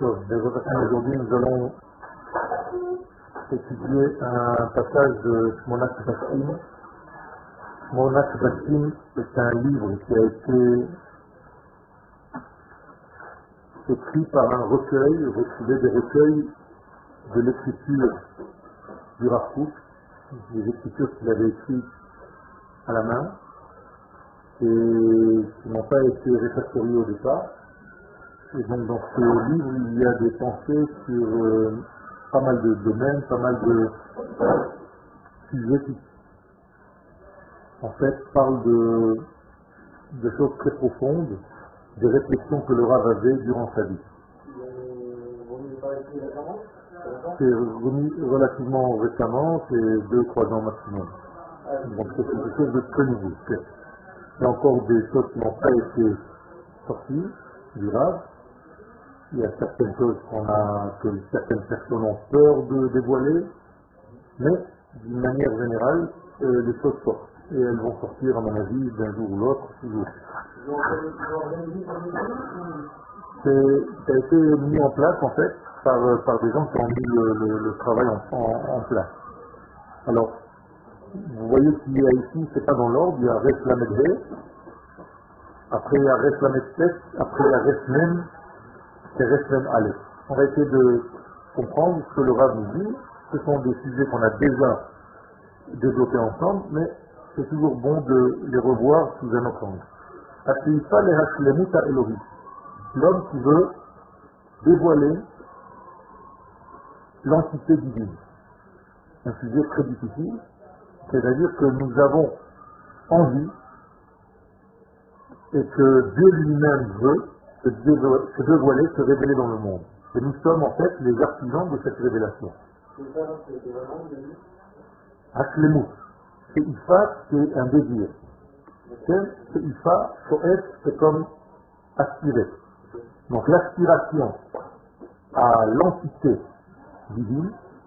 Aujourd'hui, nous allons étudier un passage de Shmonat Bassim. Shmonat Bassim, c'est un livre qui a été écrit par un recueil, retrouvé des recueils de l'écriture du Rav Kook, des écritures qu'il avait écrites à la main et qui n'ont pas été répertoriées au départ. Et donc dans ce livre, il y a des pensées sur pas mal de domaines, pas mal de sujets qui en fait parlent de choses très profondes, des réflexions que le Rav avait durant sa vie. C'est remis relativement récemment, c'est 2-3 ans maximum. Donc c'est quelque chose de très nouveau. Il y a encore des choses qui n'ont pas été sorties du Rav. Il y a certaines choses que certaines personnes ont peur de dévoiler, mais d'une manière générale, les choses sortent. Et elles vont sortir, à mon avis, d'un jour ou l'autre, toujours. Ça a été mis en place, en fait, par des gens qui ont mis le travail en place. Alors, vous voyez qu'il y a ici, c'est pas dans l'ordre, il y a Res Lamed He, après il y a Res Lamed Tet, après il y a Res Mem, c'est Res Mem Aleph. On va essayer de comprendre ce que le Rav nous dit. Ce sont des sujets qu'on a déjà développés ensemble, mais c'est toujours bon de les revoir sous un autre angle. Aseifa le Hashlemut Elohim. L'homme qui veut dévoiler l'entité divine. Un sujet très difficile, c'est-à-dire que nous avons envie et que Dieu lui-même veut se dévoiler, se révéler dans le monde. Et nous sommes en fait les artisans de cette révélation. Hashlemut. C'est Ifa, c'est un désir. C'est Ifa, c'est comme aspirer. Donc l'aspiration à l'entité divine,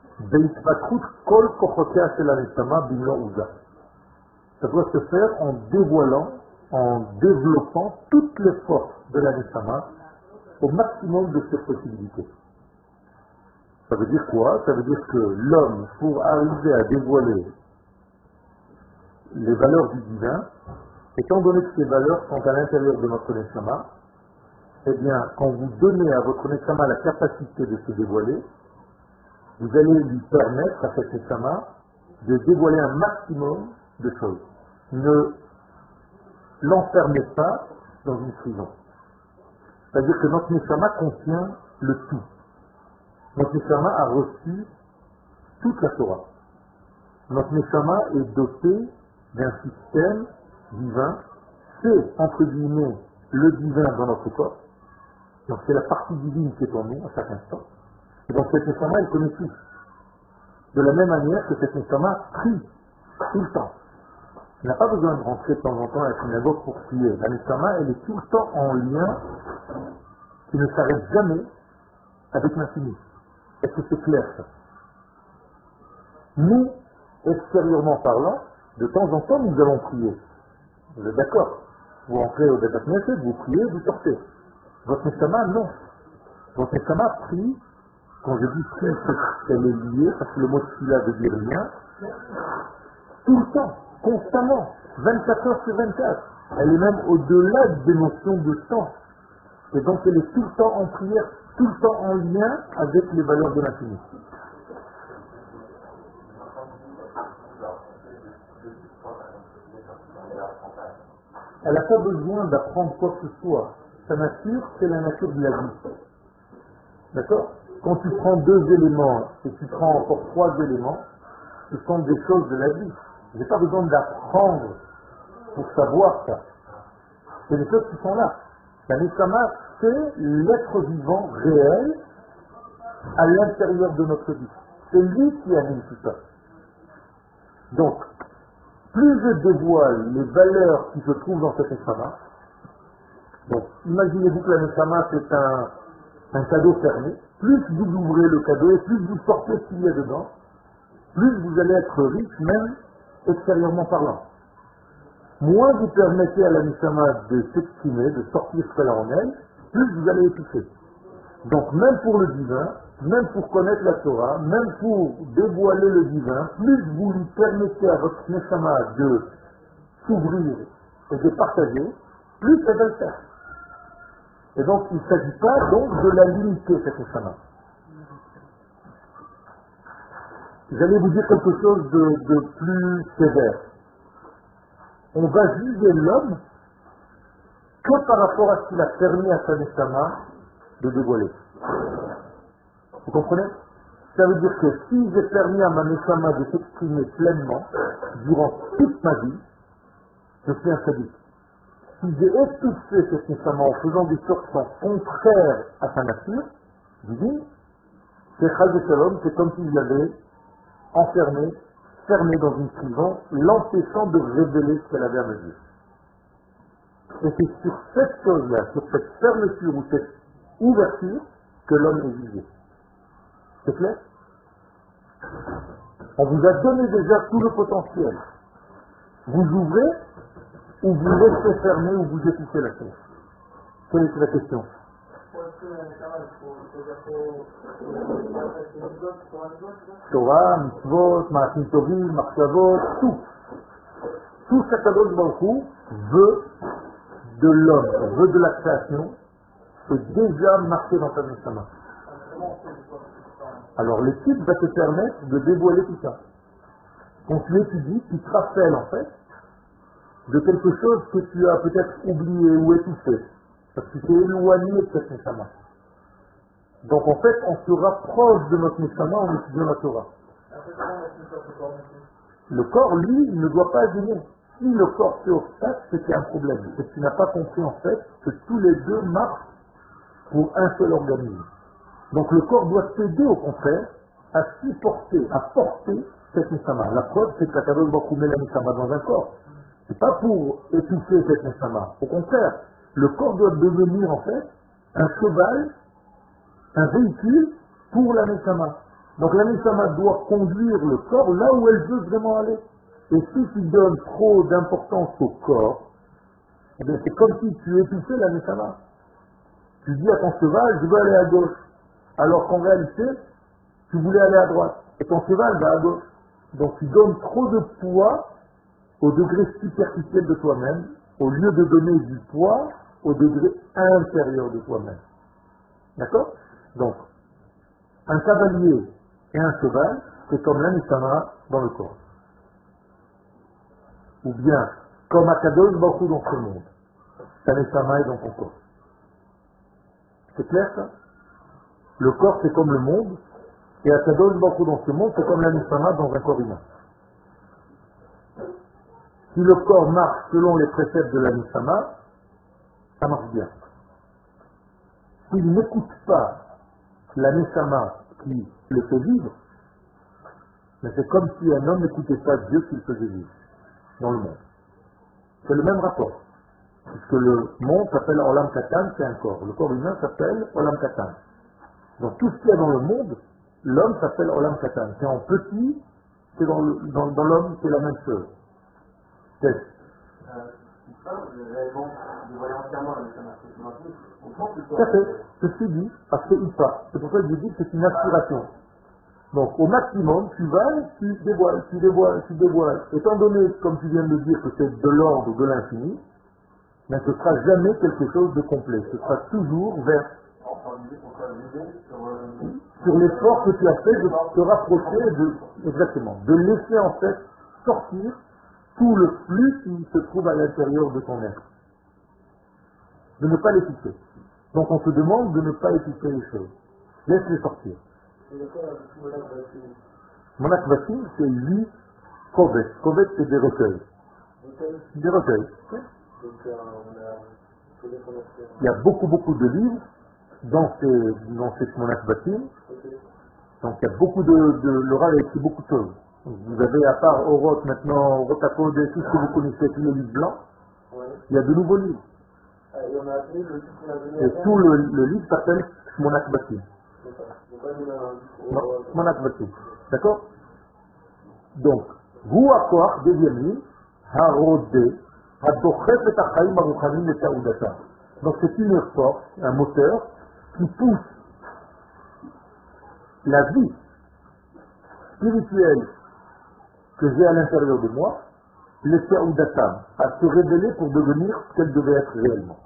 ça doit se faire en dévoilant, en développant toutes les forces de la Neshama au maximum de ses possibilités. Ça veut dire quoi? Ça veut dire que l'homme, pour arriver à dévoiler les valeurs du divin, étant donné que ces valeurs sont à l'intérieur de notre Neshama, eh bien, quand vous donnez à votre Neshama la capacité de se dévoiler, vous allez lui permettre à cette Neshama de dévoiler un maximum de choses. Ne l'enfermez pas dans une prison. C'est-à-dire que notre Neshama contient le tout. Notre Neshama a reçu toute la Torah. Notre Neshama est doté d'un système divin. C'est, entre guillemets, le divin dans notre corps. Donc c'est la partie divine qui est en nous à chaque instant. Et donc cette Neshama, elle connaît tout. De la même manière que cette Neshama prie tout le temps. Il n'a pas besoin de rentrer de temps en temps à la synagogue pour prier. La Neshama, elle est tout le temps en lien qui ne s'arrête jamais avec l'infini. Est-ce que c'est clair ça? Nous, extérieurement parlant, de temps en temps, nous allons prier. Vous êtes d'accord? Vous rentrez au Beth Knesset, vous priez, vous sortez. Votre Neshama, non. Votre Neshama prie, quand je dis prie, c'est qu'elle est liée, parce que le mot tfila veut dire lien, tout le temps, constamment, 24 heures sur 24. Elle est même au-delà des notions de temps. Et donc elle est tout le temps en prière, tout le temps en lien avec les valeurs de l'infini. Elle n'a pas besoin d'apprendre quoi que ce soit. Sa nature, c'est la nature de la vie. D'accord? Quand tu prends 2 éléments et tu prends encore 3 éléments, ce sont des choses de la vie. Je n'ai pas besoin d'apprendre pour savoir ça. C'est des choses qui sont là. La Neshama, c'est l'être vivant réel à l'intérieur de notre vie. C'est lui qui anime tout ça. Donc, plus je dévoile les valeurs qui se trouvent dans cette Neshama, donc imaginez-vous que la Neshama c'est un cadeau fermé, plus vous ouvrez le cadeau et plus vous sortez ce qu'il y a dedans, plus vous allez être riche, même extérieurement parlant. Moins vous permettez à la Neshama de s'exprimer, de sortir ce qu'elle a en elle, plus vous allez étouffer. Donc même pour le divin, même pour connaître la Torah, même pour dévoiler le divin, plus vous lui permettez à votre Neshama de s'ouvrir et de partager, plus elle va le faire. Et donc il ne s'agit pas donc de la limiter, cette Neshama. J'allais vous dire quelque chose de plus sévère. On va juger l'homme que par rapport à ce qu'il a permis à sa Neshama de dévoiler. Vous comprenez? Ça veut dire que si j'ai permis à ma Neshama de s'exprimer pleinement durant toute ma vie, je suis un sadique. Si j'ai étouffé cette Neshama en faisant des choses qui sont contraires à sa nature divine, c'est Chas de Shalom, c'est comme si je l'avais enfermé, fermé dans une prison, l'empêchant de révéler ce qu'elle avait à me dire. Et c'est sur cette chose-là, sur cette fermeture ou cette ouverture, que l'homme est jugé. C'est clair? On vous a donné déjà tout le potentiel. Vous ouvrez, ou vous laissez fermer, ou vous étouffez la chose. Quelle est la question? Torah, mitzvot, ma'asim tovim, machshavot, tout. Tout ce qu'Akadosh Baruch Hu veut de l'homme, veut de la création, c'est déjà marqué dans ta Neshama. Alors l'étude va te permettre de dévoiler tout ça. Quand tu étudies, tu te rappelles en fait de quelque chose que tu as peut-être oublié ou étouffé, parce que tu t'es éloigné de cette Neshama. Donc en fait, on se rapproche de notre Neshama en étudiant la Torah. Le corps, lui, il ne doit pas gêner. Si le corps fait obstacle, c'est qu'il y a un problème. C'est que tu n'as pas compris en fait que tous les deux marchent pour un seul organisme. Donc le corps doit t'aider au contraire à supporter, à porter cette Neshama. La preuve, c'est que Kadosh Baruch Hu met la Neshama dans un corps. C'est pas pour étouffer cette Neshama. Au contraire, le corps doit devenir en fait un cheval, un véhicule pour la Neshama. Donc la Neshama doit conduire le corps là où elle veut vraiment aller. Et si tu donnes trop d'importance au corps, eh bien c'est comme si tu étouffais la Neshama. Tu dis à ton cheval, je veux aller à gauche. Alors qu'en réalité, tu voulais aller à droite. Et ton cheval va à gauche. Donc tu donnes trop de poids au degré superficiel de toi-même, au lieu de donner du poids au degré intérieur de toi-même. D'accord? Donc, un cavalier et un cheval, c'est comme la Neshama dans le corps. Ou bien, comme Akadosh Baruch Hu dans ce monde. Ta Neshama est dans ton corps. C'est clair ça? Le corps c'est comme le monde, et Akadosh Baruch Hu dans ce monde, c'est comme la Neshama dans un corps humain. Si le corps marche selon les préceptes de la Neshama, ça marche bien. S'il n'écoute pas la Neshama qui le fait vivre, mais c'est comme si un homme n'écoutait pas Dieu qui le faisait vivre dans le monde. C'est le même rapport. Puisque le monde s'appelle Olam Katan, c'est un corps. Le corps humain s'appelle Olam Katan. Donc tout ce qu'il y a dans le monde, l'homme s'appelle Olam Katan. C'est en petit, c'est dans l'homme, c'est la même chose. C'est tout à fait, c'est ce que je dis, parce que il part. C'est pour ça que je dis que c'est une aspiration. Donc au maximum, tu vas, tu dévoiles. Étant donné, comme tu viens de le dire, que c'est de l'ordre de l'infini, mais ce ne sera jamais quelque chose de complet. Ce sera toujours vers sur l'effort que tu as fait de te rapprocher exactement, de laisser en fait sortir tout le flux qui se trouve à l'intérieur de ton être. De ne pas l'étouffer. Donc on te demande de ne pas étouffer les choses. Laisse-les sortir. Monak Vasim, c'est 8 Kovet. Kovet, c'est des recueils. Des recueils. Il y a beaucoup de livres dans cette Monak Vasim. Donc il y a beaucoup l'oral a écrit beaucoup de choses. Vous avez, à part Oroth maintenant, Oroth et tout ce que vous connaissez, tous les livres blancs, il y a de nouveaux livres. Et tout le livre s'appelle Monak Vasim. Monak Vasim. D'accord? Donc, vous à deuxième livre, Harodé, Hadochet et Achaim Aruchanim et Taoudata. Donc c'est une force, un moteur, qui pousse la vie spirituelle que j'ai à l'intérieur de moi, laissée Oudatam, à se révéler pour devenir ce qu'elle devait être réellement.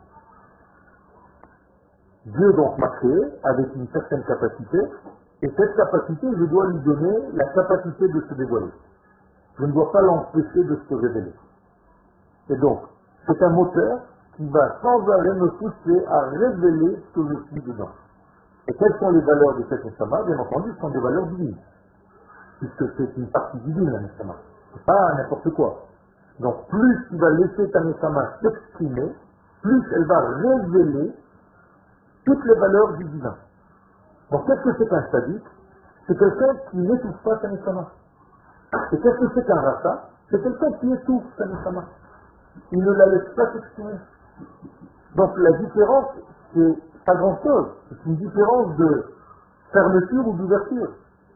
Dieu donc m'a créé avec une certaine capacité, et cette capacité, je dois lui donner la capacité de se dévoiler. Je ne dois pas l'empêcher de se révéler. Et donc, c'est un moteur qui va sans arrêt me pousser à révéler ce que je suis dedans. Et quelles sont les valeurs de cette Neshama? Bien entendu, ce sont des valeurs divines, puisque c'est une partie divine, la Neshama. C'est pas n'importe quoi. Donc, plus tu vas laisser ta Neshama s'exprimer, plus elle va révéler toutes les valeurs du divin. Donc, qu'est-ce que c'est qu'un sadique? C'est quelqu'un qui n'étouffe pas sa Neshama. Et qu'est-ce que c'est qu'un rasa? C'est quelqu'un qui étouffe sa Neshama. Il ne la laisse pas s'exprimer. Donc, la différence, c'est pas grand-chose. C'est une différence de fermeture ou d'ouverture,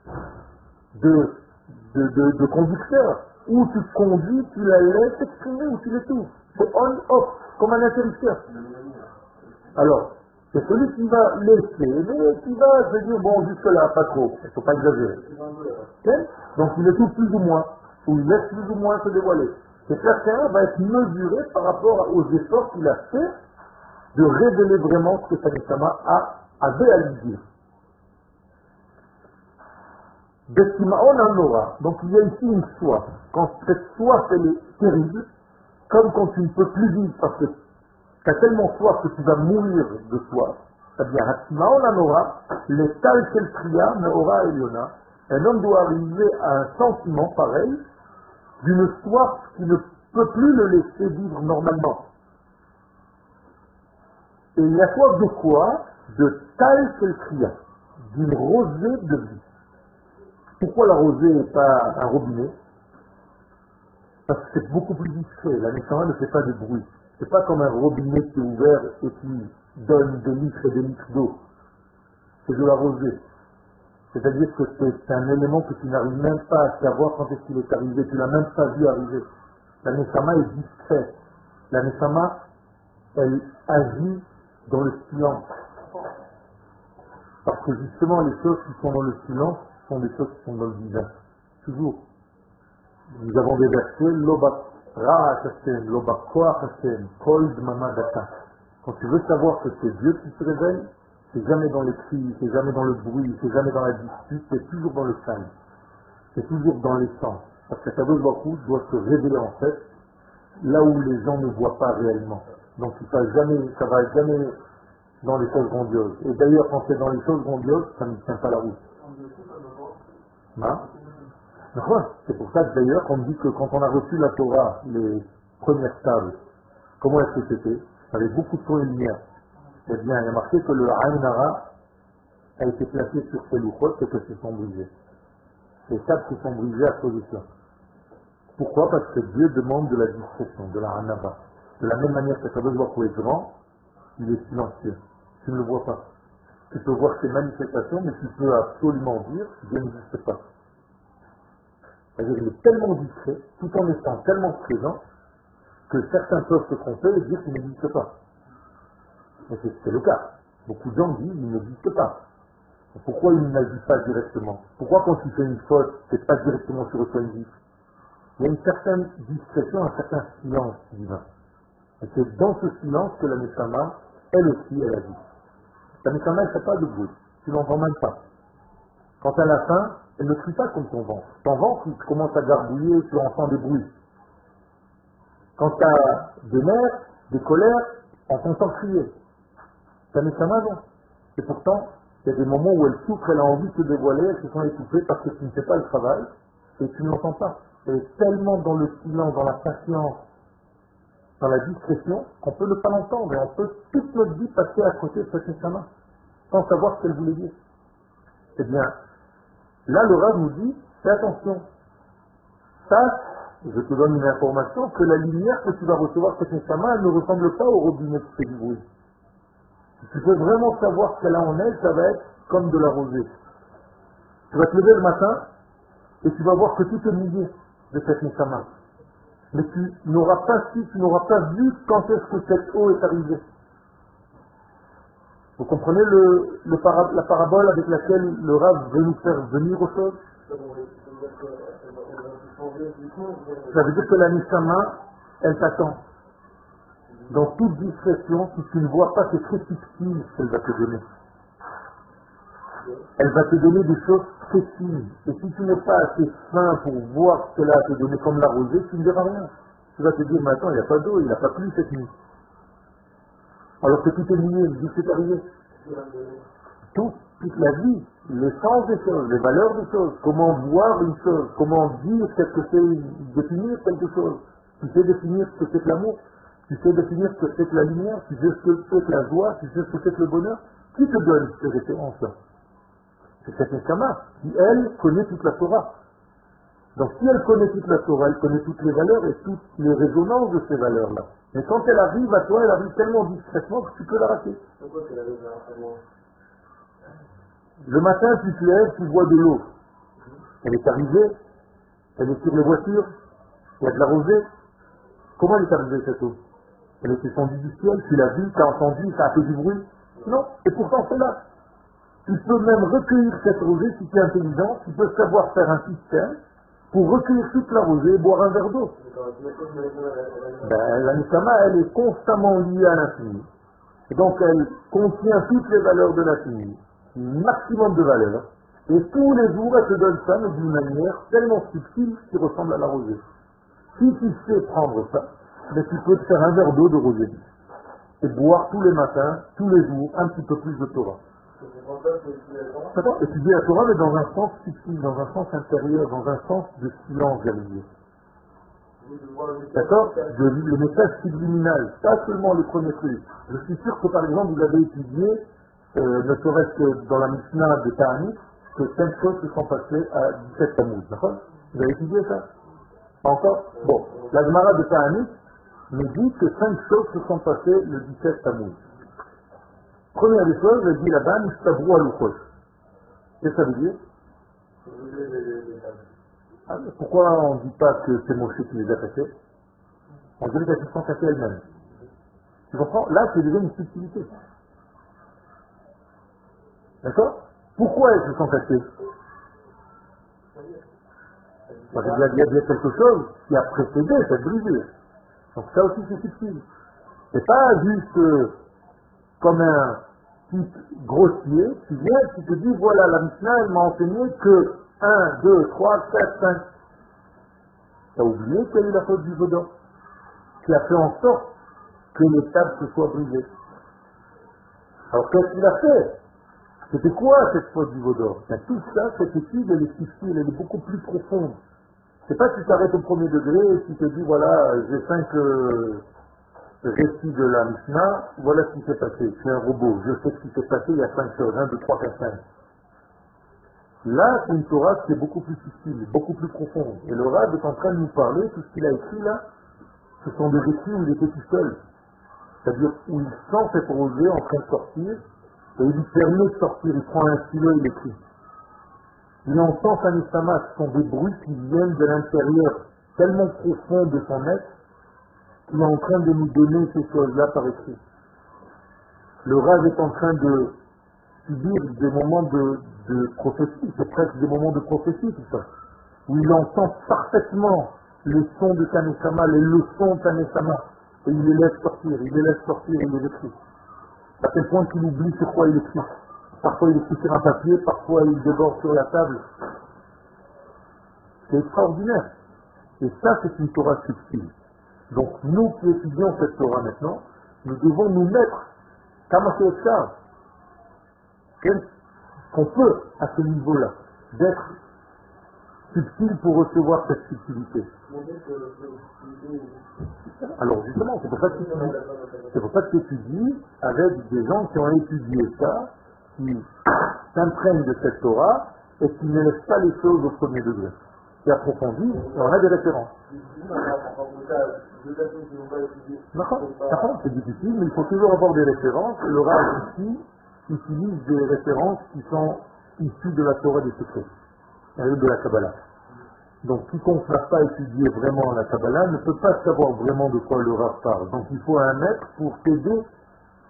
de conducteur. Où tu conduis, tu la laisses exprimer ou tu l'étouffes. C'est on-off, comme un interrupteur. Alors, c'est celui qui va laisser, mais qui va se dire, bon, jusque-là, pas trop, il ne faut pas exagérer. Okay? Donc, il étouffe plus ou moins, ou il laisse plus ou moins se dévoiler. Et chacun va être mesuré par rapport aux efforts qu'il a fait de révéler vraiment ce que sa Neshama avait à lui dire. Bestimaon al-Nora, donc il y a ici une soif. Quand cette soif elle est terrible, comme quand tu ne peux plus vivre parce que tu as tellement soif que tu vas mourir de soif, c'est-à-dire Bestimaon al-Nora, l'étal qu'elle pria, Meora Eliona, un homme doit arriver à un sentiment pareil d'une soif qui ne peut plus le laisser vivre normalement. Et il a soif de quoi? De tal qu'elle pria, d'une rosée de vie. Pourquoi la rosée n'est pas un robinet? Parce que c'est beaucoup plus discret. La Neshama ne fait pas de bruit. C'est pas comme un robinet qui est ouvert et qui donne des litres et des litres d'eau. C'est de la rosée. C'est-à-dire que c'est un élément que tu n'arrives même pas à savoir quand est-ce qu'il est arrivé. Tu l'as même pas vu arriver. La Neshama est discrète. La Neshama, elle agit dans le silence. Parce que justement, les choses qui sont dans le silence sont des choses qui sont dans le divin. Toujours. Nous avons des versets, Loba Ra Hashem, Loba Koach Hashem, Kol Dmama Data. Quand tu veux savoir que c'est Dieu qui se révèle, c'est jamais dans les cris, c'est jamais dans le bruit, c'est jamais dans la dispute, c'est toujours dans le calme. C'est toujours dans l'essence. Parce que Kadosh Baruch Hu doit se révéler en fait là où les gens ne voient pas réellement. Donc ça va jamais dans les choses grandioses. Et d'ailleurs, quand c'est dans les choses grandioses, ça ne tient pas la route. C'est pour ça que d'ailleurs, on dit que quand on a reçu la Torah, les premières tables, comment est-ce que c'était? Avec beaucoup de son et lumière. Eh bien, il y a marqué que le Aïn Hara a été placé sur ces louchotes et que se sont brisés. Les tables se sont brisées à cause de ça. Pourquoi? Parce que Dieu demande de la discrétion, de la Hanava. De la même manière que Kadosh Baruch Hu est grand, il est silencieux. Tu ne le vois pas. Tu peux voir ses manifestations, mais tu peux absolument dire Dieu n'existe pas. C'est-à-dire qu'il est tellement discret, tout en étant tellement présent, que certains peuvent se tromper et dire qu'il n'existe pas. Et c'est le cas. Beaucoup de gens disent qu'il n'existe pas. Pourquoi il n'agit pas directement? Pourquoi quand tu fais une faute, tu n'es pas directement sur le point de vue? Il y a une certaine discrétion, un certain silence divin. Et c'est dans ce silence que la Neshama, elle aussi, elle agit. La Neshama, elle ne fait pas de bruit. Tu n'entends même pas. Quand elle a faim, elle ne crie pas comme ton ventre. Ton ventre, il commence à garbouiller, tu entends des bruits. Quand tu as des nerfs, des colères, on t'entend crier. La Neshama, non. Et pourtant, il y a des moments où elle souffre, elle a envie de se dévoiler, elle se sent étouffée parce que tu ne fais pas le travail et tu ne l'entends pas. Elle est tellement dans le silence, dans la patience, dans la discrétion, qu'on peut ne pas l'entendre et on peut toute notre vie passer à côté de cette Neshama sans savoir ce qu'elle voulait dire. Eh bien, là le Rav nous dit, fais attention. Sache, je te donne une information, que la lumière que tu vas recevoir cette Neshama, elle ne ressemble pas au robinet qui fait du bruit. Si tu veux vraiment savoir ce qu'elle a en elle, ça va être comme de la rosée. Tu vas te lever le matin et tu vas voir que tout est mouillé de cette Neshama. Mais tu n'auras pas su, tu n'auras pas vu quand est-ce que cette eau est arrivée. Vous comprenez la parabole avec laquelle le Rav veut nous faire venir aux choses? Ça veut dire que la Nishama, elle t'attend. Dans toute discrétion, si tu ne vois pas, c'est très subtil ce qu'elle va te donner. Elle va te donner des choses précises. Et si tu n'es pas assez fin pour voir ce qu'elle a à te donner comme la rosée, tu ne verras rien. Tu vas te dire, mais attends, il n'y a pas d'eau, il n'a pas plu cette nuit. Alors que tout est lié, le c'est arrivé. Toute la vie, l'essence des choses, les valeurs des choses, comment voir une chose, comment dire ce que c'est, définir quelque chose. Tu sais définir ce que c'est que l'amour, tu sais définir ce que c'est que la lumière, tu sais ce que c'est que la joie, tu sais ce que c'est que le bonheur. Qui te donne ces références-là? C'est cette Neshama qui, elle, connaît toute la Torah. Donc si elle connaît toute la Torah, elle connaît toutes les valeurs et toutes les résonances de ces valeurs-là. Mais quand elle arrive à toi, elle arrive tellement discrètement que tu peux la rater. Pourquoi qu'elle arrive à moi? Le matin, tu te lèves, tu bois de l'eau. Elle est arrivée, elle est sur les voitures, il y a de la rosée. Comment elle est arrivée cette eau? Elle est descendue du ciel, tu l'as vue, tu as entendu, ça a fait du bruit. Non, et pourtant c'est là. Tu peux même recueillir cette rosée si tu es intelligent, tu peux savoir faire un système pour recueillir toute la rosée et boire un verre d'eau. La Neshama, elle est constamment liée à l'infini. Et donc elle contient toutes les valeurs de l'infini, maximum de valeurs. Et tous les jours, elle te donne ça, mais d'une manière tellement subtile qui ressemble à la rosée. Si tu sais prendre ça, mais tu peux te faire un verre d'eau de rosée. Et boire tous les matins, tous les jours, un petit peu plus de Torah. Étudier la Torah, mais dans un sens subtil, dans un sens intérieur, dans un sens de silence, j'allais dire. D'accord? Le message subliminal, pas seulement les premiers trucs. Je suis sûr que par exemple, vous avez étudié, ne serait-ce que dans la Mishnah de Ta'anit, que 5 choses se sont passées à 17 Tammuz. D'accord? Vous avez étudié ça? Pas encore? Bon, la Gemara de Ta'anit me dit que 5 choses se sont passées le 17 Tammuz. Première des choses, elle dit là-bas, Nistabrou al-Ukhosh. Qu'est-ce que ça veut dire? Pourquoi on ne dit pas que c'est Moshe qui les a cassés? On dirait qu'elles se sont cassées elles-mêmes. Tu comprends? Là, c'est déjà une subtilité. D'accord? Pourquoi elles se sont cassées? Parce qu'il y a bien quelque chose qui a précédé cette brisure. Donc ça aussi c'est subtil. C'est pas juste comme un type grossier, tu viens, tu te dis, voilà, la Mishnah, elle m'a enseigné que 1, 2, 3, 4, 5. Tu as oublié qu'il y a eu la faute du Vaudor, qui a fait en sorte que les tables se soient brisées. Alors qu'est-ce qu'il a fait? C'était quoi cette faute du Vaudor? Tout ça, cette étude, elle est subtile, elle est beaucoup plus profonde. C'est pas que tu t'arrêtes au premier degré et tu te dis, voilà, j'ai 5 récits de la Mishnah, voilà ce qui s'est passé. Je suis un robot, je sais ce qui s'est passé, il y a 5 choses, 1, 2, 3, 4, 5. Là, c'est une Torah qui est beaucoup plus subtile, beaucoup plus profonde. Et le Rav est en train de nous parler, tout ce qu'il a écrit là, ce sont des récits où il était tout seul. C'est-à-dire où il sent cette rosée en train de sortir, et il lui permet de sortir, il prend un stylo et il écrit. Il entend sa Neshama, ce sont des bruits qui viennent de l'intérieur, tellement profond de son être, qu'il est en train de nous donner ces choses-là par écrit. Le Rav est en train de subir des moments de prophétie, c'est presque des moments de prophétie tout ça, où il entend parfaitement les sons de sa Neshama, les leçons de sa Neshama, et il les laisse sortir, il les écrit. À tel point qu'il oublie sur quoi il écrit. Parfois il écrit sur un papier, parfois il déborde sur la table. C'est extraordinaire. Et ça, c'est une Torah subtile. Donc nous qui étudions cette Torah maintenant, nous devons nous mettre, comme c'est ça, qu'on peut à ce niveau-là, d'être subtil pour recevoir cette subtilité. Alors justement, c'est pour ça que tu étudies avec des gens qui ont étudié ça, qui s'imprègnent de cette Torah et qui ne laissent pas les choses au premier degré. Qui approfondissent, et on a des références. D'accord, c'est difficile, mais il faut toujours avoir des références. Le Rav ici utilise des références qui sont issues de la Torah des secrets, de la Kabbalah. Donc quiconque n'a pas étudié vraiment la Kabbalah ne peut pas savoir vraiment de quoi le Rav parle. Donc il faut un maître pour t'aider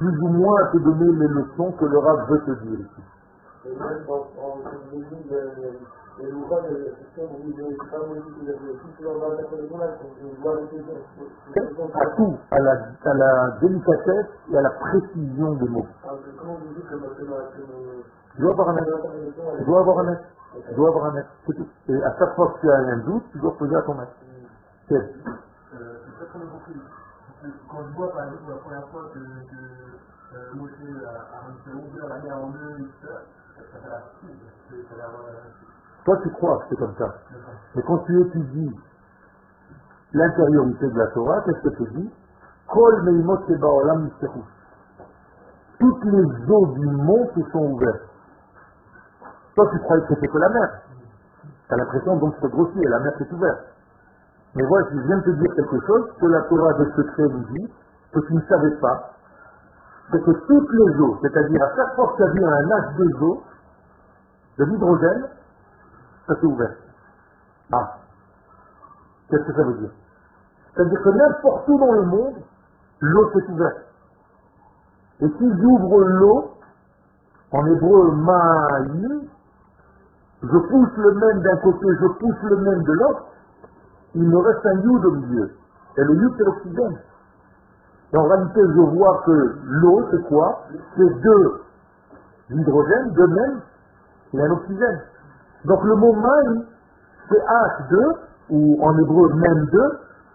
plus ou moins à te donner les leçons que le Rav veut te dire ici. Et même en musique, les ouvrages de la question, vous ne devez pas modifier tout dans la connexion là, on voit les À tout, à la délicatesse et à la précision des mots. Comment vous dites que Tu dois avoir un maître. Tu dois avoir un maître. Tu dois avoir un maître. C'est tout. Et à chaque fois que tu as un doute, tu dois poser à ton maître. C'est peut-être qu'on a compris. Quand je vois par exemple la première fois que Moshe a ouvert la mer en deux et tout ça, ça a l'air style. Ça a l'air. Toi, tu crois que c'est comme ça. Mais quand tu étudies l'intériorité de la Torah, qu'est-ce que tu dis? Kol meimot shebaolam niftechu. Toutes les eaux du monde se sont ouvertes. Toi, tu croyais que c'était que la mer. Tu as l'impression donc c'est grossier, la mer s'est ouverte. Mais voilà, je viens de te dire quelque chose que la Torah des secrets nous dit, que tu ne savais pas, c'est que toutes les eaux, c'est-à-dire à chaque fois que tu as vu un H2O, de l'hydrogène, ça s'est ouvert. Ah, qu'est-ce que ça veut dire? C'est-à-dire que n'importe où dans le monde, l'eau s'est ouverte. Et si j'ouvre l'eau, en hébreu ma'im, je pousse le même d'un côté, je pousse le même de l'autre, il me reste un yud au milieu. Et le yud, c'est l'oxygène. Et en réalité, je vois que l'eau, c'est quoi? C'est deux hydrogènes, deux mêmes, et un oxygène. Donc le mot maï, c'est H2, ou en hébreu même 2,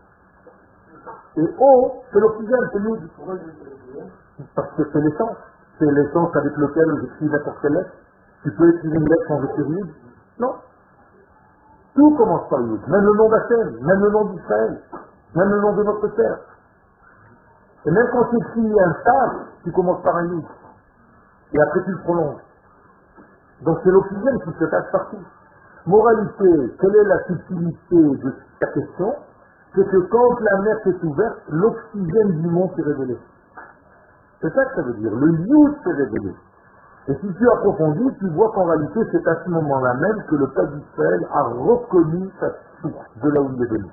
et O, c'est l'oxygène, c'est yud. Parce que c'est l'essence. C'est l'essence avec laquelle j'écris n'importe quelle lettre. Tu peux écrire une lettre sans écrire yud? Non. Tout commence par yud. Même le nom d'Hachem, même le nom d'Israël, même le nom de notre terre. Et même quand tu écris un star, tu commences par un yud. Et après tu le prolonges. Donc c'est l'oxygène qui se cache partout. Moralité, quelle est la subtilité de ta question? C'est que quand la mer s'est ouverte, l'oxygène du monde s'est révélé. C'est ça que ça veut dire. Le yud s'est révélé. Et si tu approfondis, tu vois qu'en réalité, c'est à ce moment-là même que le peuple d'Israël a reconnu sa source de là où il est venu.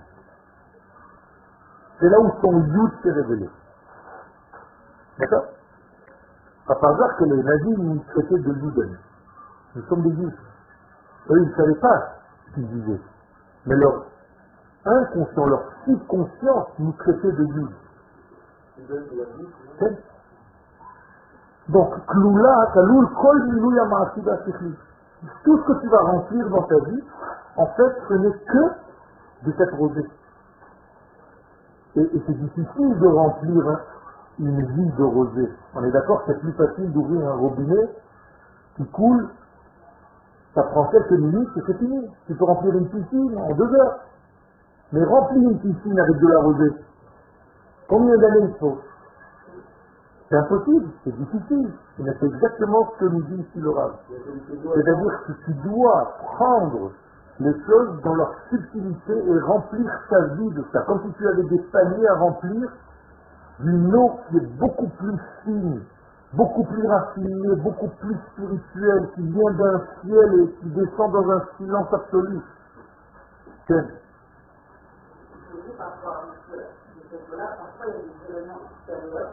C'est là où son yud s'est révélé. D'accord? Pas par hasard que les nazis nous traitaient de yuden. Nous sommes des juifs. Eux, ils ne savaient pas ce qu'ils disaient. Mais leur inconscient, leur subconscience nous traitait de yud. Donc, Kloula, Kaloul, Kol, Milouya, Ma'asida, Sikhli. Tout ce que tu vas remplir dans ta vie, en fait, ce n'est que de cette rosée. Et c'est difficile de remplir une vie de rosée. On est d'accord que c'est plus facile d'ouvrir un robinet qui coule, ça prend quelques minutes et c'est fini. Tu peux remplir une piscine en 2 heures. Mais remplir une piscine avec de la rosée, combien d'années il faut? C'est impossible, c'est difficile. Mais c'est exactement ce que nous dit ici le Rav. C'est-à-dire que tu dois prendre les choses dans leur subtilité et remplir ta vie de ça. Comme si tu avais des paniers à remplir d'une eau qui est beaucoup plus fine, beaucoup plus raffinée, beaucoup plus spirituelle, qui vient d'un ciel et qui descend dans un silence absolu. Quel? Par rapport à ce là parfois il y a des éléments extérieurs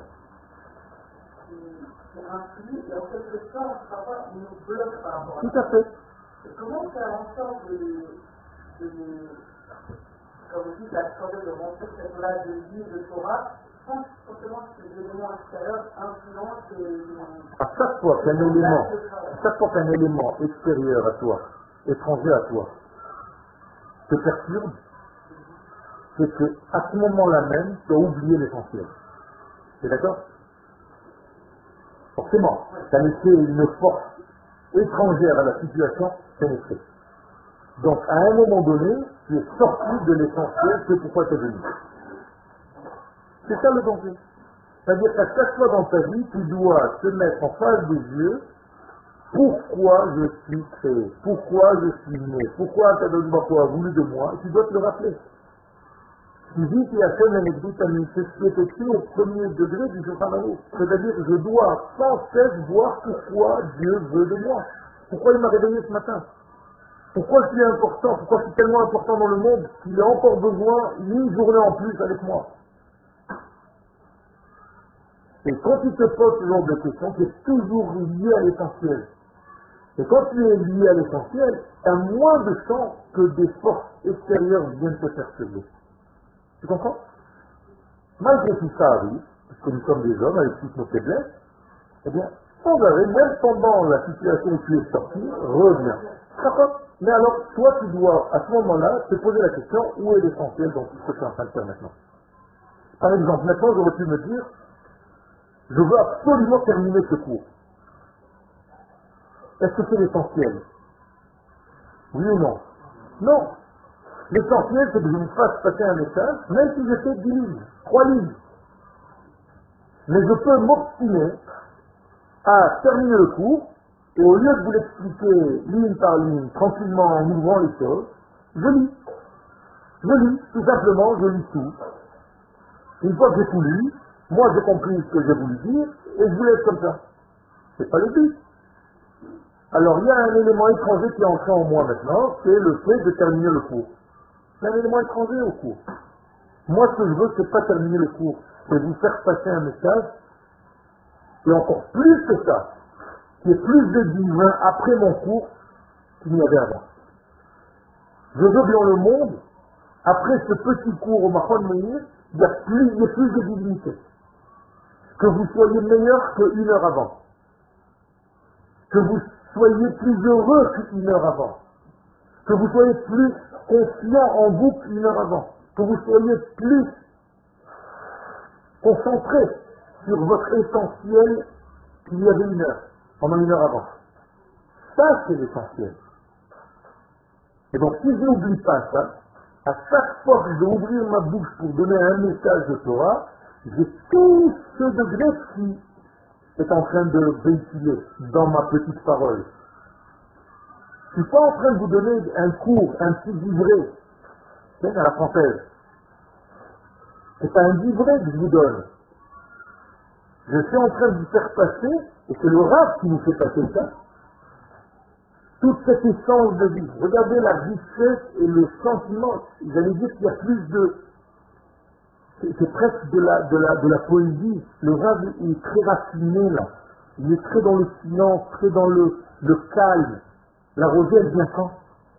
qui influent et en quelque sorte parfois ils nous bloquent par rapport à ça. Tout à fait. Et comment faire en sorte de comme vous dites, d'accorder, de remplir cette là de vie, de Torah, sans forcément que ces éléments extérieurs influencent à chaque fois qu'un élément extérieur à toi, étranger à toi, te perturbe, c'est qu'à ce moment-là même, tu as oublié l'essentiel. C'est d'accord? Forcément, tu as laissé une force étrangère à la situation pénétrer. Donc, à un moment donné, tu es sorti de l'essentiel, c'est pourquoi tu es venu. C'est ça le danger. C'est-à-dire qu'à chaque fois dans ta vie, tu dois te mettre en face des yeux pourquoi je suis créé, pourquoi je suis né, pourquoi Kadosh Baruch Hu a voulu de moi, et tu dois te le rappeler. Tu dis qu'il y a une anecdote à nous, c'est ce qui est écrit au premier degré du Shulchan Aruch. C'est-à-dire que je dois sans cesse voir pourquoi Dieu veut de moi. Pourquoi il m'a réveillé ce matin? Pourquoi je suis important? Pourquoi je suis tellement important dans le monde qu'il a encore besoin d'une journée en plus avec moi? Et quand tu te poses ce genre de questions, tu es toujours lié à l'essentiel. Et quand tu es lié à l'essentiel, tu as moins de chance que des forces extérieures viennent te percevoir. Tu comprends? Malgré tout ça arrive, parce que nous sommes des hommes avec toutes nos faiblesses, eh bien, sans arrêt, même pendant la situation où tu es sorti, reviens. D'accord? Mais alors, toi, tu dois, à ce moment-là, te poser la question, où est l'essentiel dans tout ce que tu es en train de faire maintenant? Par exemple, maintenant, j'aurais pu me dire, je veux absolument terminer ce cours. Est-ce que c'est l'essentiel? Oui ou non? Non. L'essentiel, c'est que je me fasse passer un message, même si j'ai fait 10 lignes, 3 lignes. Mais je peux m'obstiner à terminer le cours, et au lieu de vous l'expliquer ligne par ligne, tranquillement en ouvrant les choses, je lis. Je lis, tout simplement, je lis tout. Une fois que j'ai tout lu, moi j'ai compris ce que j'ai voulu dire, et je voulais être comme ça. C'est pas le but. Alors il y a un élément étranger qui est entré en moi maintenant, c'est le fait de terminer le cours. C'est un élément étranger au cours. Moi ce que je veux, c'est pas terminer le cours, c'est vous faire passer un message, et encore plus que ça, qui est plus de divin après mon cours qu'il n'y avait avant. Je veux que dans le monde, après ce petit cours au Mahon Meir, il y a plus de divinité. Que vous soyez meilleur qu'une heure avant. Que vous soyez plus heureux qu'une heure avant. Que vous soyez plus confiant en vous qu'une heure avant. Que vous soyez plus concentré sur votre essentiel qu'il y avait une heure, pendant une heure avant. Ça, c'est l'essentiel. Et donc, si je n'oublie pas ça, à chaque fois que je vais ouvrir ma bouche pour donner un message de Torah, j'ai tout ce degré qui est en train de véhiculer dans ma petite parole. Je ne suis pas en train de vous donner un cours, un petit livret, à la française. C'est pas un livret que je vous donne. Je suis en train de vous faire passer, et c'est le Rav qui nous fait passer ça, toute cette essence de vie. Regardez la richesse et le sentiment. Vous allez dire qu'il y a plus de... C'est presque de la poésie. Le Rav est très raffiné là. Il est très dans le silence, très dans le calme. La rosée, elle vient quand?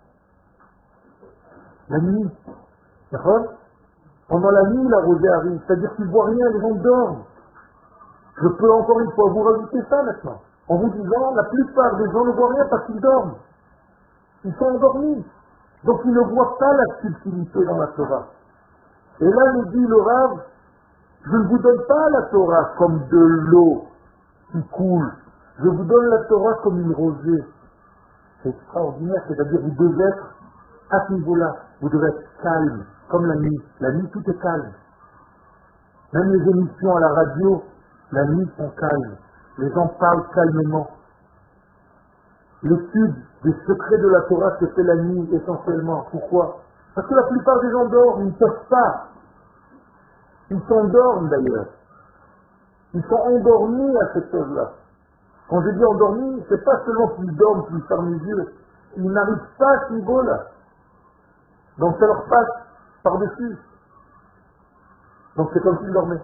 La nuit. D'accord? Pendant la nuit, la rosée arrive. C'est-à-dire qu'ils ne voient rien, les gens dorment. Je peux encore une fois vous rajouter ça maintenant. En vous disant, la plupart des gens ne voient rien parce qu'ils dorment. Ils sont endormis. Donc ils ne voient pas la subtilité dans la Torah. Et là, nous dit le Rav, je ne vous donne pas la Torah comme de l'eau qui coule. Je vous donne la Torah comme une rosée. C'est extraordinaire, c'est-à-dire vous devez être à ce niveau-là. Vous devez être calme, comme la nuit. La nuit, tout est calme. Même les émissions à la radio, la nuit sont calmes. Les gens parlent calmement. L'étude des secrets de la Torah se fait la nuit essentiellement. Pourquoi? Parce que la plupart des gens dorment, ils ne peuvent pas. Ils s'endorment d'ailleurs. Ils sont endormis à cette chose-là. Quand je dis endormis, c'est pas seulement qu'ils dorment, qu'ils ferment les yeux. Ils n'arrivent pas à ce niveau-là. Donc ça leur passe par-dessus. Donc c'est comme s'ils dormaient.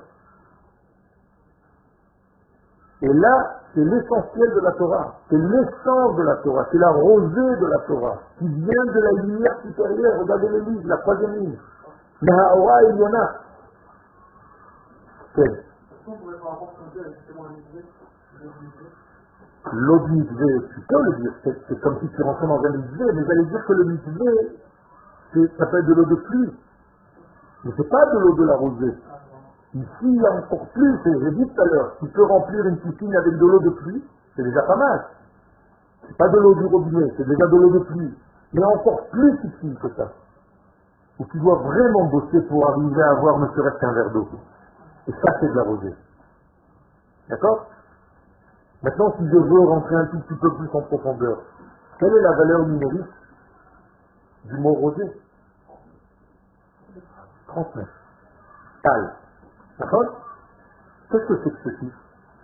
Et là, c'est l'essentiel de la Torah, c'est l'essence de la Torah, c'est la rosée de la Torah, qui vient de la lumière supérieure. Regardez le livre, la troisième ligne. Maha'ora Eliona. C'est l'eau mitzvah, tu peux le dire, c'est comme si tu rentrais dans un mitzvah, mais j'allais dire que le mitzvah, ça peut être de l'eau de pluie, mais c'est pas de l'eau de la rosée. Ici, il y a encore plus, et j'ai dit tout à l'heure, tu peux remplir une piscine avec de l'eau de pluie, c'est déjà pas mal. C'est pas de l'eau du robinet, c'est déjà de l'eau de pluie. Mais encore plus ici que ça. Où tu dois vraiment bosser pour arriver à avoir ne serait-ce qu'un verre d'eau. Et ça, c'est de la rosée. D'accord? Maintenant, si je veux rentrer un tout petit peu plus en profondeur, quelle est la valeur numérique du mot rosé? 39. Tal. D'accord? Qu'est-ce que c'est que ce chiffre?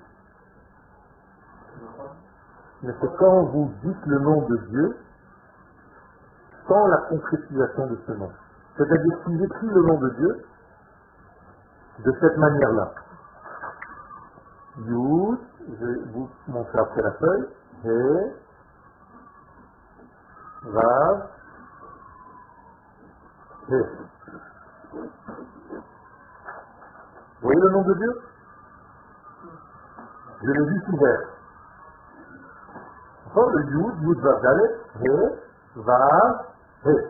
Mais c'est quand vous dites le nom de Dieu sans la concrétisation de ce nom. C'est-à-dire si j'écris le nom de Dieu de cette manière-là, Yud, je vais vous montrer après la feuille. He, Vav, He. Vous voyez le nom de Dieu? Je l'ai vu ouvert. Le Yud, Yud Vav Dalet, He, Vav, He.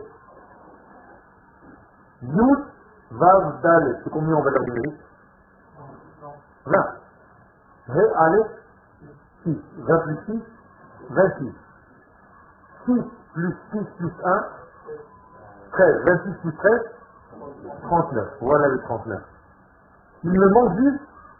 Yud, Vav Dalet, c'est combien en valeur numérique? 20. He, Aleph, 6. 20 plus 6, 26. 6 plus 6 plus 1, 13. 26 plus 13, 39. Voilà le 39. Il me manque juste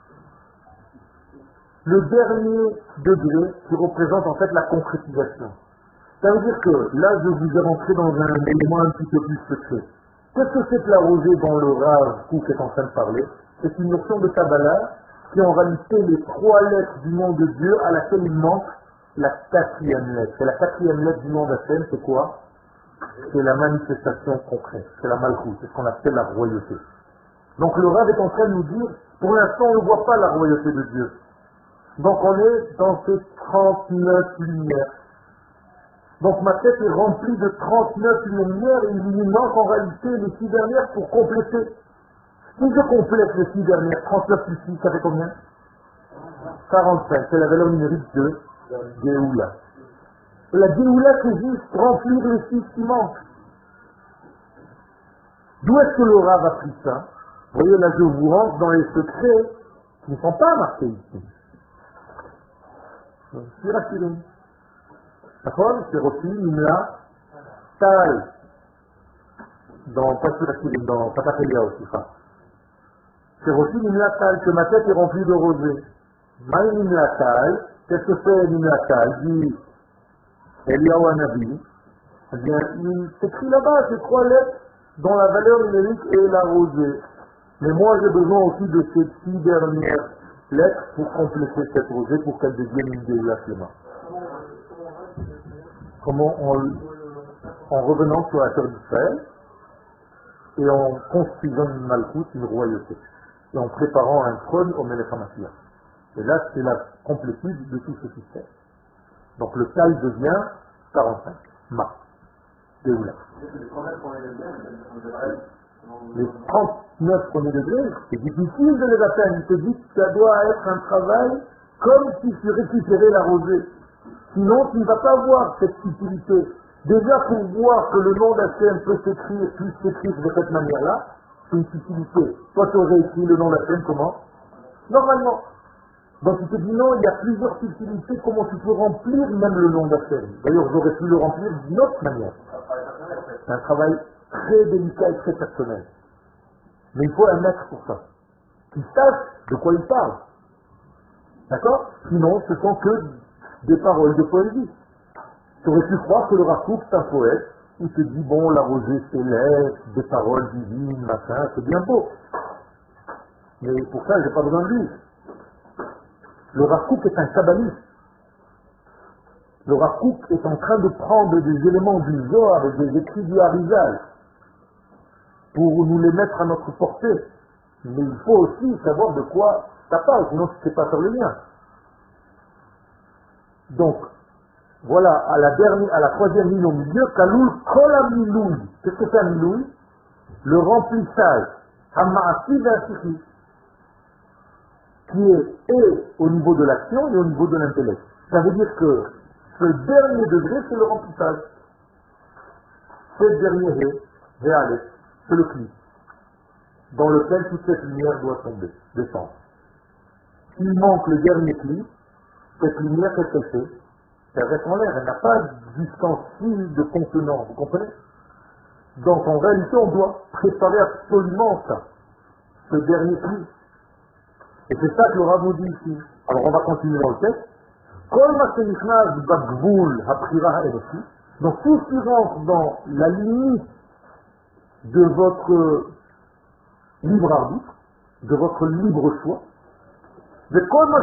le dernier degré qui représente en fait la concrétisation. Ça veut dire que là, je vous ai rentré dans un élément un petit peu plus secret. Qu'est-ce que c'est que la rosée dont le Rav Kook est en train de parler? C'est une notion de Kabbalah qui est en réalité les 3 lettres du nom de Dieu à laquelle il manque la 4e lettre. Et la 4e lettre du nom d'Hachem, c'est quoi? C'est la manifestation concrète, c'est la Malchut, c'est ce qu'on appelle la royauté. Donc le Rav est en train de nous dire, pour l'instant on ne voit pas la royauté de Dieu. Donc on est dans ces 39 lumières. Donc ma tête est remplie de 39 lumières et il lui manque en réalité les 6 dernières pour compléter. Si je complète les 6 dernières, 39 plus 6, ça fait combien? 45, c'est la valeur numérique de Géoula. La Géoula, c'est juste remplir les 6 qui manquent. D'où est-ce que le Rav a pris ça? Vous voyez, là je vous rentre dans les secrets qui ne sont pas marqués ici. Sirachirim. D'accord? C'est reçu, Nimla, Tal. Dans Sirachirim, dans Patakelia aussi. C'est reçu Nimla Tal, que ma tête est remplie de rosée. Maï Nimla Tal, qu'est-ce que c'est Nimla Tal? Dit Eliyahu Hanavi. Eh bien, il s'écrit là-bas, ces 3 lettres dont la valeur numérique est la rosée. Mais moi, j'ai besoin aussi de ces 6 dernières lettres pour compléter cette rosée, pour qu'elle devienne une Géoula. Comment en revenant sur la terre d'Israël et en construisant une Malchut, une royauté, et en préparant un trône au Melech HaMashiach. Et là, c'est la complétude de tout ce système. Donc le Tal devient 45. Ma. Géoula. Les 39 premiers degrés, c'est difficile de les atteindre. Il te dit que ça doit être un travail comme si tu récupérais la rosée. Sinon, tu ne vas pas voir cette subtilité. Déjà, pour voir que le nom d'Hachem peut s'écrire, puisse s'écrire de cette manière-là, c'est une subtilité. Toi, tu aurais écrit le nom d'Hachem comment? Normalement. Donc, tu te dis non, il y a plusieurs subtilités, comment tu peux remplir même le nom d'Hachem. D'ailleurs, j'aurais pu le remplir d'une autre manière. C'est un travail très délicat et très personnel. Mais il faut un maître pour ça. Qui sache de quoi il parle. D'accord? Sinon, ce sont que des paroles de poésie. Tu aurais pu croire que le Rav Kook c'est un poète, il te dit, bon, la rosée céleste, des paroles divines, machin, c'est bien beau. Mais pour ça, j'ai pas besoin de lui. Le Rav Kook est un kabbaliste. Le Rav Kook est en train de prendre des éléments du Zohar et des écrits du Harizal pour nous les mettre à notre portée. Mais il faut aussi savoir de quoi ça parle, sinon tu ne sais pas faire le lien. Donc, voilà, à la 3e ligne au milieu, Kaloul Kola Miloui. Qu'est-ce que c'est un Miloui? Le remplissage, Hama'asi V'Asichi, qui est et au niveau de l'action et au niveau de l'intellect. Ça veut dire que ce dernier degré, c'est le remplissage. Ce dernier c'est le cli, dans lequel toute cette lumière doit tomber, descendre. S'il manque le dernier cli, cette lumière, qu'est-ce qu'elle fait? Elle reste en l'air, elle n'a pas d'ustensile de contenant, vous comprenez? Donc en réalité, on doit préparer absolument ça, ce dernier cli. Et c'est ça que le Rav nous dit ici. Alors on va continuer dans le texte. Donc tout ce qui rentre dans la limite de votre libre arbitre, de votre libre choix, et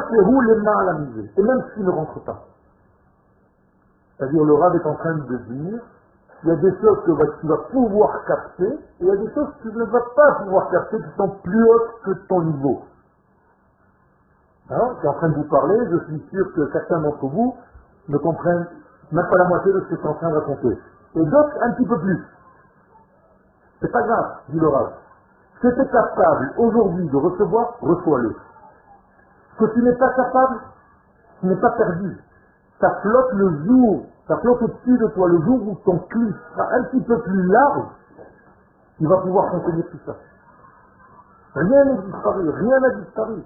même s'il ne rentre pas. C'est-à-dire le Rav est en train de dire, il y a des choses que tu vas pouvoir capter, et il y a des choses que tu ne vas pas pouvoir capter qui sont plus hautes que ton niveau. Hein, je suis en train de vous parler, je suis sûr que certains d'entre vous ne comprennent même pas la moitié de ce que je suis en train de raconter. Et d'autres, un petit peu plus. C'est pas grave, dit le Rav. Si tu es capable aujourd'hui de recevoir, reçois-le. Ce que tu n'es pas capable, tu n'es pas perdu. Ça flotte le jour, ça flotte au-dessus de toi, le jour où ton cul sera un petit peu plus large, tu vas pouvoir contenir tout ça. Rien n'est disparu, rien n'a disparu.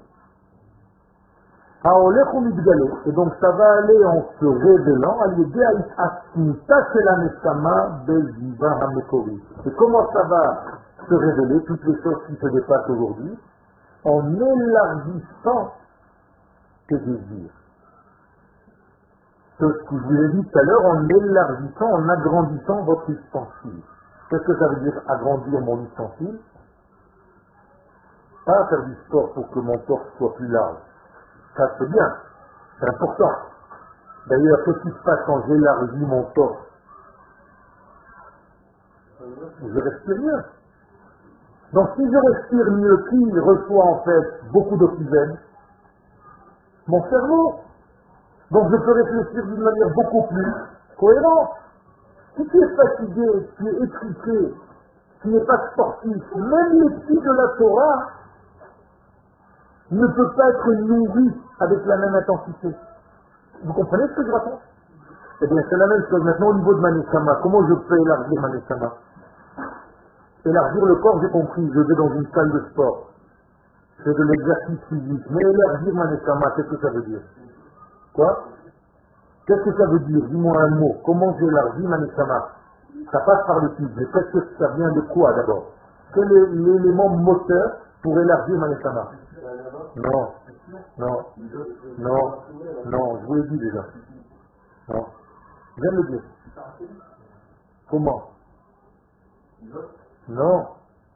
Et donc ça va aller en se révélant à l'idée et comment ça va se révéler, toutes les choses qui se dépassent aujourd'hui, en élargissant tes désirs. Ce que je vous ai dit tout à l'heure, en élargissant, en agrandissant votre ustensile. Qu'est-ce que ça veut dire agrandir mon ustensile? Pas faire du sport pour que mon torse soit plus large. Ça c'est bien, c'est important. D'ailleurs, qu'est-ce qui se passe quand j'élargis mon torse? Je respire mieux. Donc si je respire mieux, qui reçoit en fait beaucoup d'oxygène? Mon cerveau. Donc je peux réfléchir d'une manière beaucoup plus cohérente. Si tu es fatigué, tu es étriqué, tu n'es pas sportif, même l'étude de la Torah ne peut pas être nourri avec la même intensité. Vous comprenez ce que je raconte? Eh bien, c'est la même chose maintenant au niveau de ma Neshama. Comment je peux élargir ma Neshama? Élargir le corps, j'ai compris, je vais dans une salle de sport. Je fais de l'exercice physique. Mais élargir ma Neshama, qu'est-ce que ça veut dire? Quoi? Qu'est-ce que ça veut dire? Dis-moi un mot. Comment j'élargis ma Neshama? Ça passe par le physique. Mais qu'est-ce que ça vient de quoi d'abord? Quel est l'élément moteur pour élargir ma Neshama? Non, non, non, non, je vous l'ai dit déjà. Non. Viens de le dire. Comment? Non.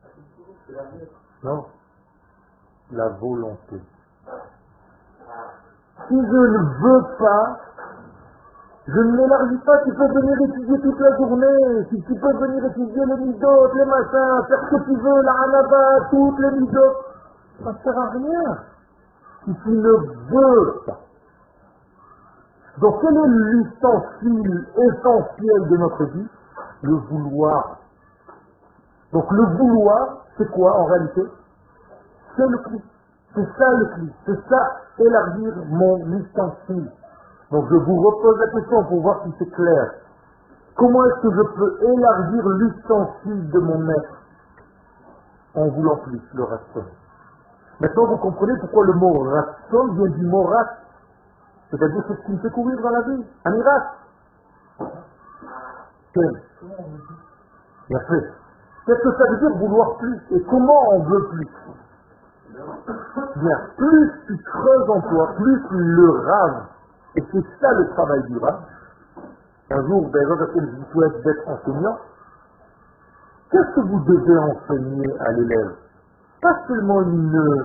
Non. La volonté. Si je ne veux pas, je ne m'élargis pas. Tu peux venir étudier toute la journée. Si tu peux venir étudier les midotes, les machins, faire ce que tu veux, la hanaba, toutes les midotes, ça ne sert à rien. Si tu ne veux pas. Donc quel est l'ustensile essentiel de notre vie? Le vouloir. Donc le vouloir, c'est quoi en réalité? C'est le cli. C'est ça le cli. C'est ça, élargir mon ustensile. Donc je vous repose la question pour voir si c'est clair. Comment est-ce que je peux élargir l'ustensile de mon être en voulant plus le ratson? Maintenant vous comprenez pourquoi le mot ratson vient du mot rat. C'est-à-dire c'est ce qui me fait courir dans la vie. Un rat. Quel? Bien fait. Qu'est-ce que ça veut dire vouloir plus? Et comment on veut plus? Bien, plus tu creuses en toi, plus le rave, et c'est ça le travail du rave. Un jour, je vous souhaite d'être enseignant. Qu'est-ce que vous devez enseigner à l'élève? Pas seulement une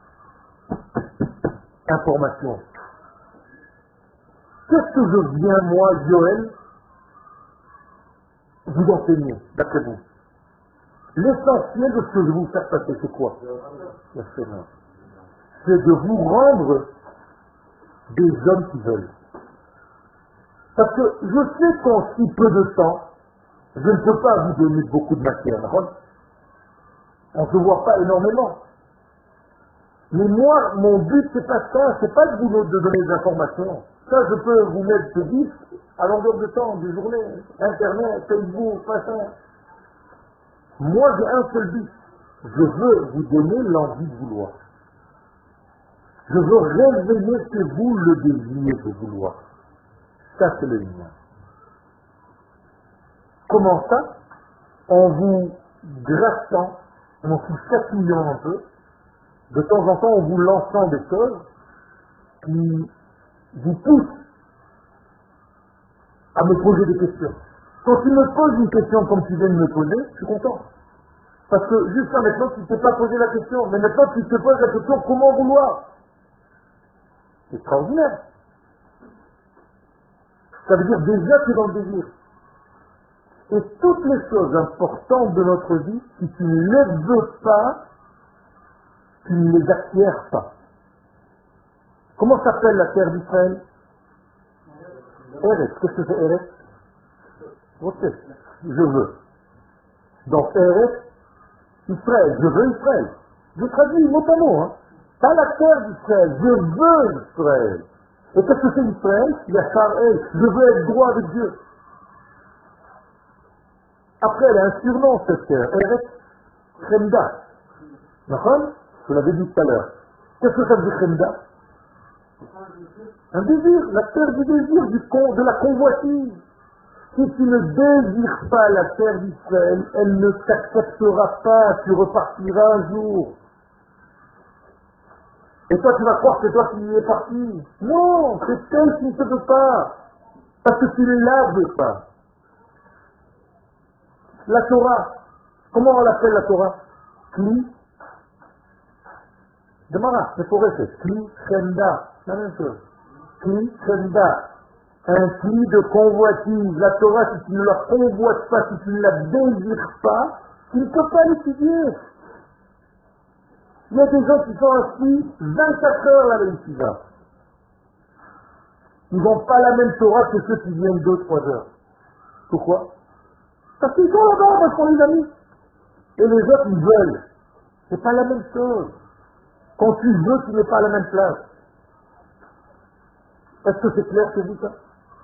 information. Qu'est-ce que je viens, moi, Joël, vous enseigner, d'après vous? L'essentiel de ce que je vais vous faire passer, c'est quoi? C'est de vous rendre des hommes qui veulent. Parce que je sais qu'en si peu de temps, je ne peux pas vous donner beaucoup de matière. On ne se voit pas énormément. Mais moi, mon but, c'est pas ça. C'est pas de vous donner des informations. Ça, je peux vous mettre ce disque à longueur de temps, des journées, Internet, Facebook, machin. Moi, j'ai un seul but. Je veux vous donner l'envie de vouloir. Je veux réveiller chez vous le désir de vouloir. Ça, c'est le mien. Comment ça? En vous grattant, en vous chatouillant un peu, de temps en temps en vous lançant des choses qui vous poussent à me poser des questions. Quand tu me poses une question comme tu viens de me poser, je suis content. Parce que jusqu'à maintenant, tu ne t'es pas posé la question. Mais maintenant, tu te poses la question, comment vouloir? C'est extraordinaire. Ça veut dire déjà tu es dans le désir. Et toutes les choses importantes de notre vie, si tu ne les veux pas, tu ne les acquiers pas. Comment s'appelle la terre d'Israël? Eretz. Qu'est-ce que c'est Eretz? Ok, je veux. Donc Eretz, Israël, je veux Israël. Je traduis mot à mot, hein. Pas la terre d'Israël, je veux Israël. Et qu'est-ce que c'est Israël? Yachar El, je veux être droit avec Dieu. Après, elle a un surnom, cette terre, Eretz Chemda. D'accord? Je l'avais dit tout à l'heure. Qu'est-ce que ça veut dire Chemda? Un désir, la terre du désir, de la convoitise. Si tu ne désires pas la terre d'Israël, elle ne t'acceptera pas, tu repartiras un jour. Et toi, tu vas croire que c'est toi qui y es parti. Non, c'est elle qui ne te veut pas. Parce que tu ne la veux pas. La Torah, comment on l'appelle la Torah? Kli. Demara, c'est pour essayer. Kli Chemda, la même chose. Kli Chemda. Un cri de convoitise. La Torah, si tu ne la convoites pas, si tu ne la désires pas, tu ne peux pas l'étudier. Il y a des gens qui sont assis 24 heures là, les Yeshiva. Ils n'ont pas la même Torah que ceux qui viennent 2-3 heures. Pourquoi? Parce qu'ils sont là-bas, parce qu'on les a mis. Et les autres, ils veulent. C'est pas la même chose. Quand tu veux, tu n'es pas à la même place. Est-ce que c'est clair que je dis ça?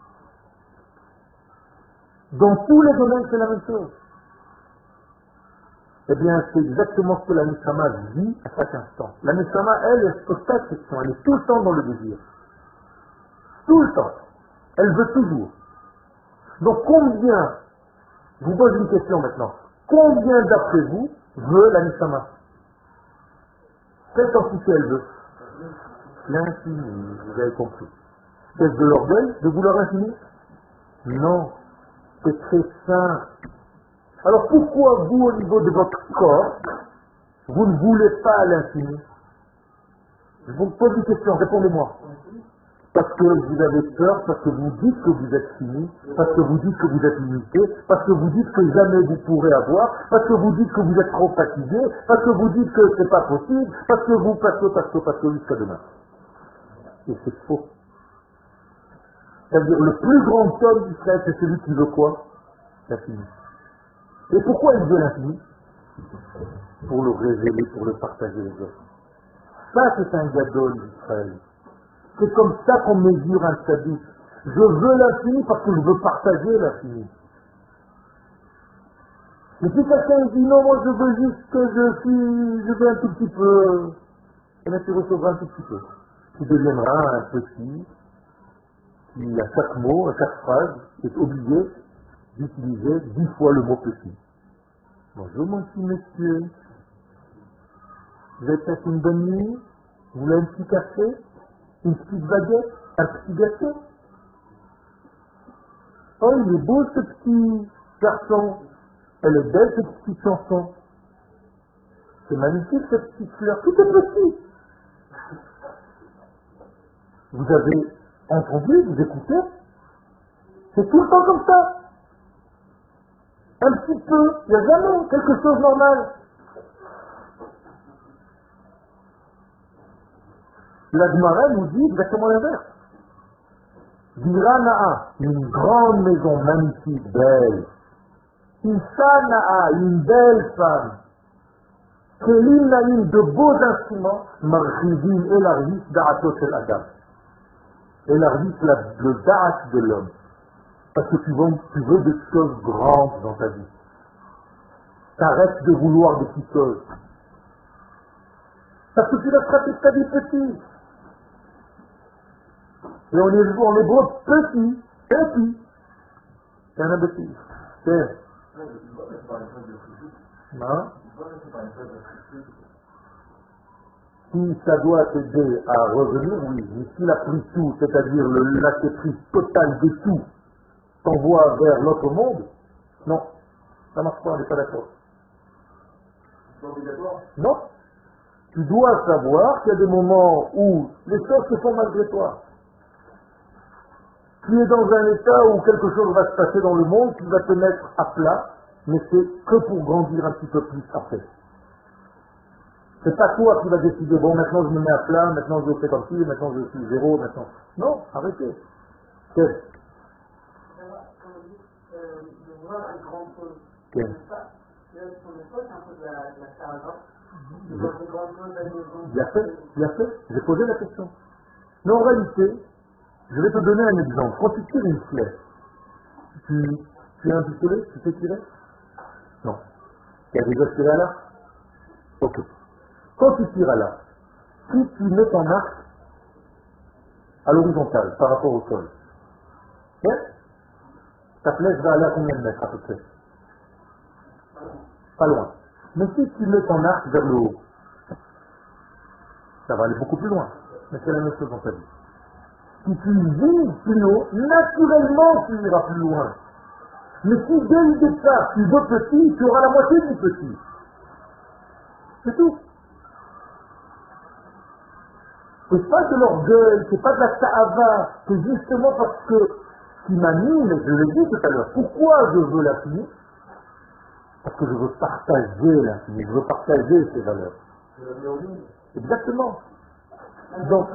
Dans tous les domaines, c'est la même chose. Eh bien, c'est exactement ce que la Neshama vit à chaque instant. La Neshama, elle se pose pas de question. Elle est tout le temps dans le désir. Tout le temps. Elle veut toujours. Donc, combien, je vous pose une question maintenant, combien d'après vous veut la Neshama? Quelle quantité elle veut? L'infini, vous avez compris. Est-ce de l'orgueil de vouloir l'infini? Non. C'est très simple. Alors pourquoi vous, au niveau de votre corps, vous ne voulez pas l'infini? Je vous pose une question, répondez-moi. Parce que vous avez peur, parce que vous dites que vous êtes fini, parce que vous dites que vous êtes limité, parce que vous dites que jamais vous pourrez avoir, parce que vous dites que vous êtes trop fatigué, parce que vous dites que c'est pas possible, parce que jusqu'à demain. Et c'est faux. C'est-à-dire, le plus grand homme d'Israël, c'est celui qui veut quoi? L'infini. Et pourquoi il veut l'infini? Pour le révéler, pour le partager les autres. Ça, c'est un gadol d'Israël. C'est comme ça qu'on mesure un tzaddik. Je veux l'infini parce que je veux partager l'infini. Et si quelqu'un dit non, moi je veux juste que je veux un tout petit peu, et bien tu recevras un tout petit peu. Tu deviendras un petit qui, à chaque mot, à chaque phrase, est obligé d'utiliser 10 fois le mot petit. Bonjour mon petit monsieur, vous avez passé une bonne nuit? Vous voulez un petit café? Une petite baguette? Un petit gâteau? Oh, il est beau ce petit garçon. Elle est belle cette petite chanson. C'est magnifique cette petite fleur. Tout est petit. Vous avez entendu, vous écoutez? C'est tout le temps comme ça. Un petit peu, il n'y a jamais quelque chose de normal. La Gemara nous dit exactement l'inverse. Dira Na'a, une grande maison magnifique, belle. Isha Na'a, une belle femme. Kelim Naïm, de beaux instruments, Marchivim, élargissent Da'ato Shel Adam. Élargissent le Da'at de l'homme. Parce que tu veux des choses grandes dans ta vie. T'arrêtes de vouloir des petites choses. Parce que tu vas pratiquer ta vie petite. Et on est beau petit. C'est un imbécile. C'est. Non? Si ça doit t'aider à revenir, oui. Mais s'il a pris tout, c'est-à-dire le lâcher prise total de tout, t'envoie vers l'autre monde, non. Ça marche pas, on n'est pas d'accord. C'est obligatoire? Non. Tu dois savoir qu'il y a des moments où les choses se font malgré toi. Tu es dans un état où quelque chose va se passer dans le monde qui va te mettre à plat, mais c'est que pour grandir un petit peu plus après. C'est pas toi qui vas décider, bon, maintenant je me mets à plat, maintenant je fais comme ci, maintenant je suis zéro, maintenant. Non, arrêtez. Qu'est-ce? De voir les grandes choses. Qu'est-ce? Son époque, c'est un peu de la caravane. De voir les grandes choses, la maison. Bien fait, j'ai posé la question. Mais en réalité, je vais te donner un exemple. Quand tu tires une flèche, tu as un pistolet, tu sais tirer? Non. Tu as déjà tiré à l'arc? Ok. Quand tu tires à l'arc, si tu mets ton arc à l'horizontale par rapport au sol, ta flèche va aller à combien de mètres à peu près? Pas loin. Mais si tu mets ton arc vers le haut, ça va aller beaucoup plus loin. Mais c'est la même chose dans ta vie. Si tu vises plus haut, naturellement tu iras plus loin. Mais si dès le départ tu veux petit, tu auras la moitié du petit. C'est tout. C'est pas de l'orgueil, c'est pas de la ta'ava, c'est justement parce que ce qui m'anime, et je l'ai dit tout à l'heure, pourquoi je veux l'infini? Parce que je veux partager l'infini, je veux partager ces valeurs. Exactement. Donc,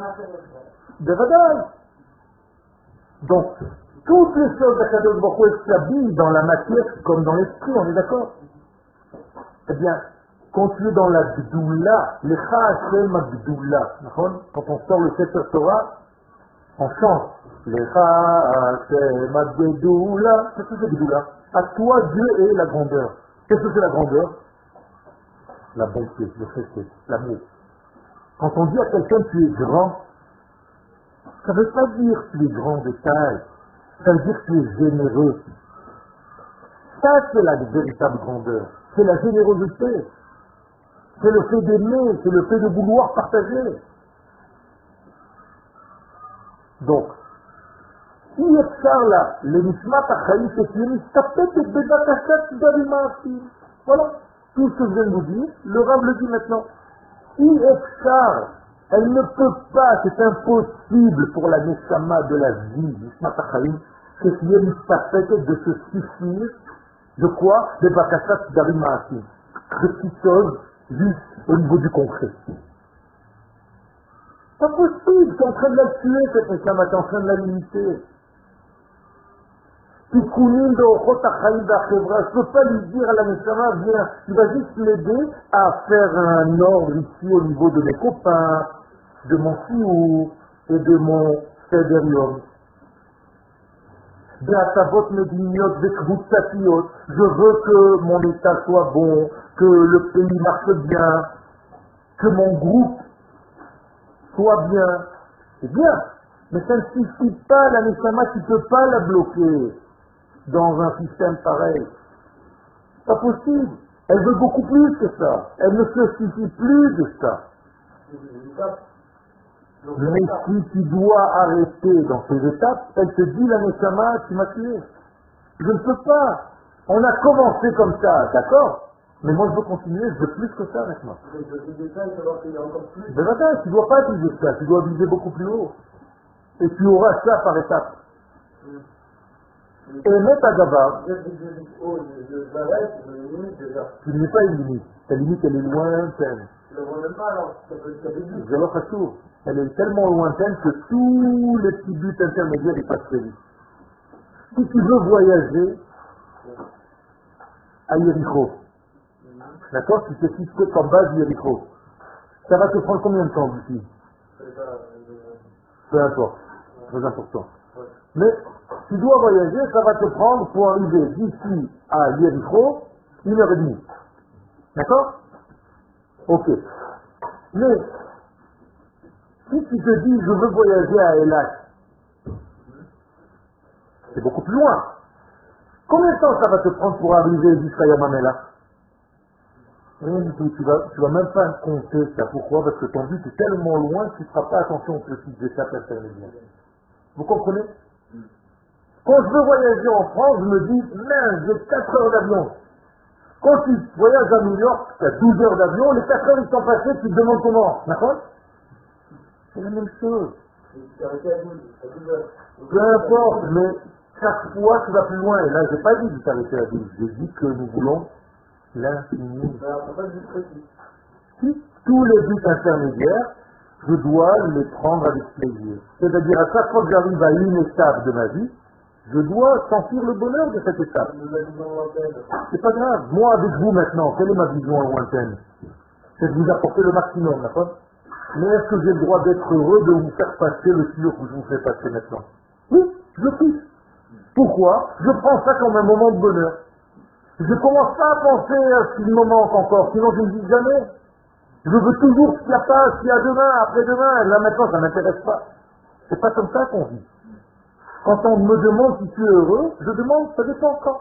donc, toutes les choses d'Akadosh Baruch Hu s'habillent dans la matière comme dans l'esprit, on est d'accord? Eh bien, quand tu es dans la Gdoula, l'Echa Hashem Gdoula, quand on sort le Sefer Torah, on chante l'Echa Hashem Gdoula. Qu'est-ce que c'est Gdoula? À toi, Dieu est la grandeur. Qu'est-ce que c'est la grandeur? La bonté, le respect, l'amour. Quand on dit à quelqu'un tu es grand, ça ne veut pas dire que tu es grand de taille, ça veut dire que tu es généreux. Ça, c'est la véritable grandeur. C'est la générosité. C'est le fait d'aimer, c'est le fait de vouloir partager. Donc, si אפשר לה לנשמת החיים שתהיה מסתפקת בבקשת צדדים מעשים. Voilà, tout ce que je viens de vous dire, le Rav le dit maintenant. Si אפשר, elle ne peut pas, c'est impossible pour la neshama de la vie, נשמת החיים, שתהיה מסתפקת de se suffire, de quoi? בבקשת צדדים מעשים. De petites choses, juste au niveau du concret. C'est impossible, tu es en train de la tuer cette neshama, tu es en train de la limiter. Je ne peux pas lui dire à la neshama, viens, tu vas juste m'aider à faire un ordre ici au niveau de mes copains, de mon fiour et de mon fédérium. Je veux que mon état soit bon, que le pays marche bien, que mon groupe soit bien. C'est bien, mais ça ne suffit pas, la neshama, tu ne peux pas la bloquer dans un système pareil. Pas possible. Elle veut beaucoup plus que ça. Elle ne se suffit plus de ça. Mais si tu dois arrêter dans ces étapes, elle te dit, la neshama, tu m'as tué. Je ne peux pas. On a commencé comme ça, d'accord? Mais moi je veux continuer, je veux plus que ça maintenant. Mais tu ne dois pas viser ça, tu dois viser beaucoup plus haut. Et tu auras ça par étapes. Et mettre à Gabar, tu ne mets pas une limite. Ta limite, elle est lointaine. Elle est tellement lointaine que tous les petits buts intermédiaires ils passent très vite. Si tu veux voyager à Yericho, d'accord, tu te fixes comme base Yericho, ça va te prendre combien de temps d'ici? Peu importe, très important. Mais tu dois voyager, ça va te prendre pour arriver d'ici à Yericho 1h30. D'accord? Ok. Mais si tu te dis je veux voyager à Elat, c'est beaucoup plus loin. Combien de temps ça va te prendre pour arriver jusqu'à Yamamela? Rien du tout, tu vas même pas compter ça. Pourquoi? Parce que ton but est tellement loin que tu ne feras pas attention aux petites étapes intermédiaires. Vous comprenez? Quand je veux voyager en France, je me dis, mince, j'ai 4 heures d'avion. Quand tu voyages à New York, tu as 12 heures d'avion, les 4 heures ils sont passées, tu te demandes comment. D'accord? C'est la même chose. Peu importe, mais chaque fois tu vas plus loin. Et là, je n'ai pas dit de t'arrêter à 12. J'ai dit que nous voulons l'infini. Si, tous les buts intermédiaires, je dois les prendre avec plaisir. C'est-à-dire, à chaque fois que j'arrive à une étape de ma vie, je dois sentir le bonheur de cette étape. C'est pas grave. Moi, avec vous maintenant, quelle est ma vision lointaine? C'est de vous apporter le maximum, d'accord? Mais est-ce que j'ai le droit d'être heureux de vous faire passer le tuyau que je vous fais passer maintenant? Oui, je kiffe. Pourquoi? Je prends ça comme un moment de bonheur. Je ne commence pas à penser à ce qu'il me manque encore, sinon je ne vis jamais. Je veux toujours ce qu'il y a pas, ce qu'il y a demain, après-demain. Là maintenant, ça ne m'intéresse pas. C'est pas comme ça qu'on vit. Quand on me demande si tu es heureux, je demande, ça dépend quand.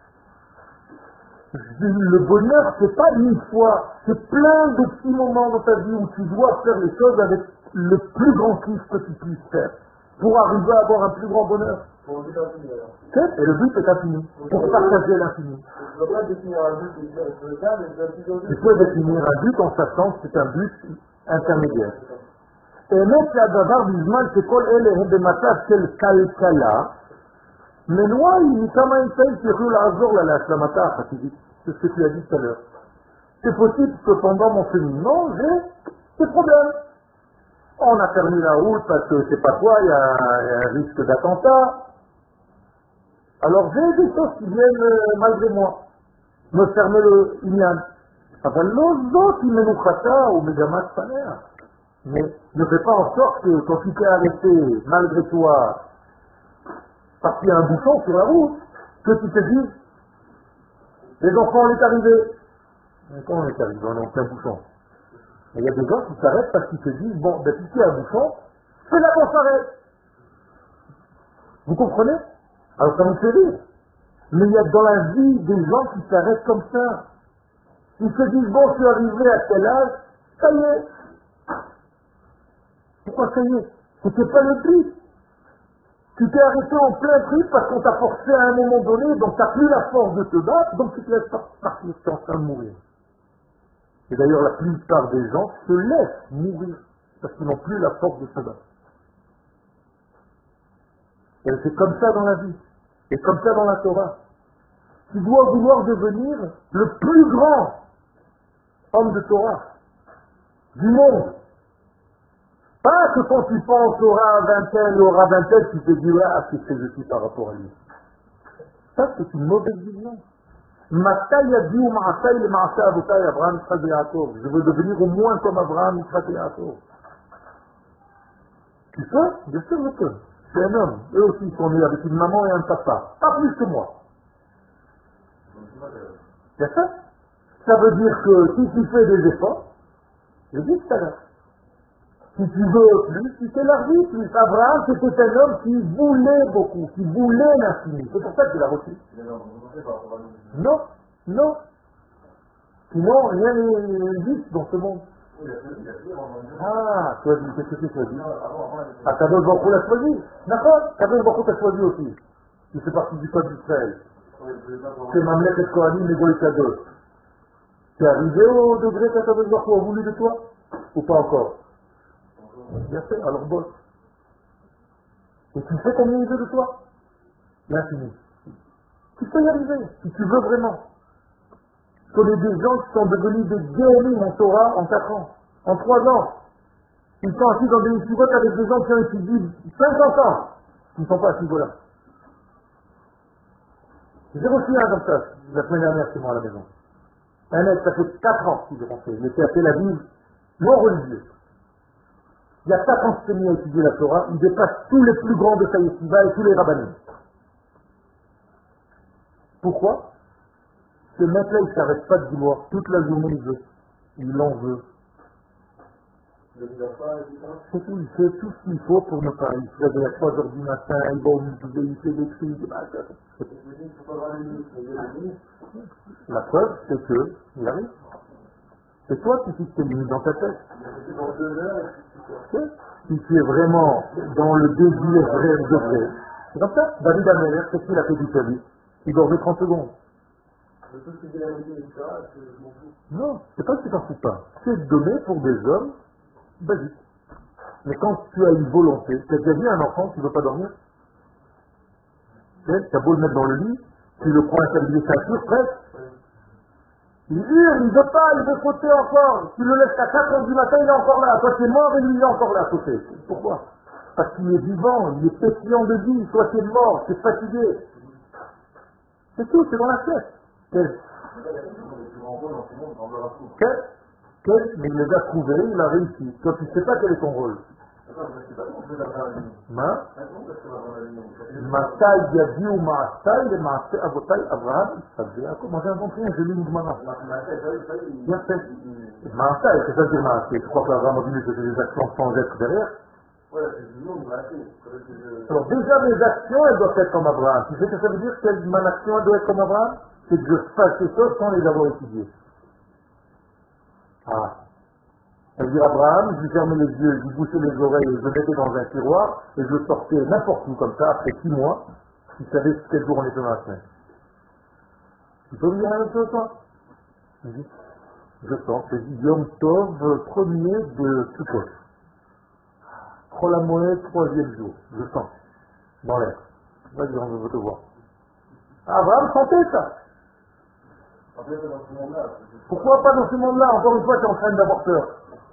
Le bonheur, c'est pas une fois, c'est plein de petits moments dans ta vie où tu dois faire les choses avec le plus grand kiff que tu puisses faire pour arriver à avoir un plus grand bonheur. Pour le but infini alors. Et le but est infini, pour partager l'infini. Je ne dois pas définir un but et dire je veux ça, mais je dois plutôt dire. Tu peux définir un but en sachant que c'est un but intermédiaire. האמת שהדבר בזמן שכל אלה הם במצב של כלכלה, מנוהל מכמה אמצעים שיוכלו לעזור לה להשלמתה החסידית. C'est ce que tu as dit tout à l'heure. C'est possible que pendant mon cheminement, j'ai des problèmes. On a fermé la route parce que c'est pas quoi, il y a un risque d'attentat. Alors j'ai des choses qui viennent malgré moi me fermer le inyan. אבל לא זאת היא מנוחתה ומגמת פניה. Mais ne fais pas en sorte que quand tu t'es arrêté malgré toi parce qu'il y a un bouchon sur la route, que tu te dis les enfants on est arrivés. Quand on est arrivé, on est en plein bouchon. Et il y a des gens qui s'arrêtent parce qu'ils se disent bon, ben si il y a un bouchon, c'est là qu'on s'arrête. Vous comprenez? Alors ça me fait rire. Mais il y a dans la vie des gens qui s'arrêtent comme ça. Ils se disent bon, je suis arrivé à tel âge, ça y est. Pourquoi ça y est? C'était pas le but. Tu t'es arrêté en plein truc parce qu'on t'a forcé à un moment donné, donc tu n'as plus la force de te battre, donc tu te laisses partir, tu es en train de mourir. Et d'ailleurs, la plupart des gens se laissent mourir parce qu'ils n'ont plus la force de se battre. Et c'est comme ça dans la vie, et comme ça dans la Torah. Tu dois vouloir devenir le plus grand homme de Torah du monde. Pas que quand tu penses aura vingtaine, tu te dis ah, qu'est-ce que je suis par rapport à lui. Ça, c'est une mauvaise vision. Je veux devenir au moins comme Abraham, Yitzhak et Yaakov. Tu peux? Bien sûr, je peux. C'est un homme. Eux aussi sont nés avec une maman et un papa. Pas plus que moi. C'est ça? Ça veut dire que si tu fais des efforts, je dis que ça va. Si tu veux plus, tu t'élargis plus. Abraham, c'était un homme qui voulait beaucoup, qui voulait l'infini. C'est pour ça qu'il a reçu. Non, non. Sinon, rien n'existe dans ce monde. Ah, tu as dit, qu'est-ce que tu as dit? Ah, Kadosh Baruch Hu l'a choisi. D'accord, Kadosh Baruch Hu t'a choisi aussi. Tu fais partie du peuple d'Israël. C'est Mamlech et Kohanim et Goy Kadosh. Tu es arrivé au degré que Kadosh Baruch Hu a voulu de toi? Ou pas encore? Bien fait, alors bosse. Et tu sais combien il veut de toi? L'infini. Tu peux y arriver, si tu veux vraiment. Je connais des gens qui sont devenus des guéris en Torah en 4 ans, en 3 ans. Ils sont assis dans des yeshivot avec des gens qui ont étudié 50 ans. Ils ne sont pas à ce niveau-là. J'ai reçu un comme ça, la semaine dernière chez moi à la maison. Un mec, ça fait 4 ans qu'il est rentré. Il était à Tel Aviv, non religieux. Il y a 4 ans qu'il s'est mis à étudier la Torah, il dépasse tous les plus grands de sa yeshiva et tous les rabbanim. Pourquoi? Ce mec-là, il ne s'arrête pas de vouloir. Toute la journée, il veut. Il en veut. C'est tout, il fait tout ce qu'il faut pour ne pas. Il se réveille à 3 heures du matin, il va au musée, il fait des trucs. La preuve, c'est que il arrive. C'est toi qui fixes tes limites dans ta tête. Si tu es vraiment dans le désir vrai de vrai, c'est comme ça. David Ameller, qu'est-ce qu'il a fait toute sa vie? Il dormait 30 secondes. Non, c'est pas que tu t'en fous pas. C'est donné pour des hommes basiques. Mais quand tu as une volonté, tu as déjà vu un enfant qui ne veut pas dormir? Tu as beau le mettre dans le lit, tu le prends à sa ceinture presque. Il hurle, il veut pas, il veut sauter encore. Tu le laisses à 4h du matin, il est encore là. Toi, tu es mort et lui, il est encore là à sauter. Pourquoi? Parce qu'il est vivant, il est pétillant de vie. Toi, tu es mort, tu es fatigué. C'est tout, c'est dans la tête. Mais il les a trouvés, il a réussi. Toi, tu ne sais pas quel est ton rôle. Matai Yadiu Maatai, le Maatai Avotai Abraham, ça veut dire, comment j'ai inventé un joli mouvement. Bien fait. Maatai, c'est ça que dire Maatai. Je crois qu'Abraham a dit que c'était des actions sans être derrière. Alors déjà mes actions, elles doivent être comme Abraham. Tu sais ce que ça veut dire que mon action, elle doit être comme Abraham? C'est que je fasse ces choses sans les avoir étudiées. Ah. Ça veut dire Abraham, je lui fermais les yeux, je lui bouchais les oreilles, je le mettais dans un tiroir, et je le sortais n'importe où comme ça, après 6 mois, il savait quel jour on était dans la semaine. Tu peux me dire la même chose, toi? Je pense, c'est Yom Tov, premier de Sukkot. Cholamoed, 3e jour, je sens, dans l'air. Vas-y, on veut te voir. Abraham sentait ça. Pourquoi pas dans ce monde-là? Encore une fois, tu es en train d'avoir peur.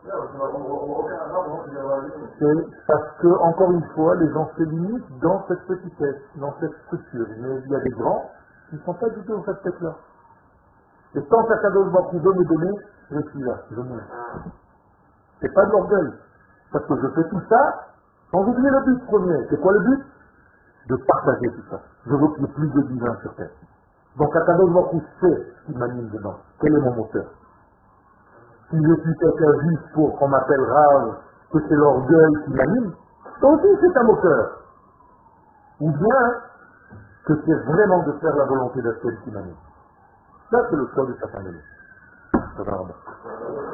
C'est parce que, encore une fois, les gens se limitent dans cette petitesse, dans cette structure. Mais il y a des grands qui ne sont pas du tout dans cette tête-là. Et tant qu'Akadosh Baruch Hu veut me donner, je suis là, je meurs. C'est pas de l'orgueil. Parce que je fais tout ça sans oublier le but premier. C'est quoi le but? De partager tout ça. Je veux qu'il y ait plus de divin sur terre. Donc Akadosh Baruch Hu sait ce qui m'anime dedans. Quel est mon moteur? Si je suis quelqu'un juste pour qu'on m'appelle Rav, que c'est l'orgueil qui m'anime, ça aussi c'est un moteur. Ou bien que c'est vraiment de faire la volonté d'Hachem qui m'anime. Ça c'est le choix de chacun de nous.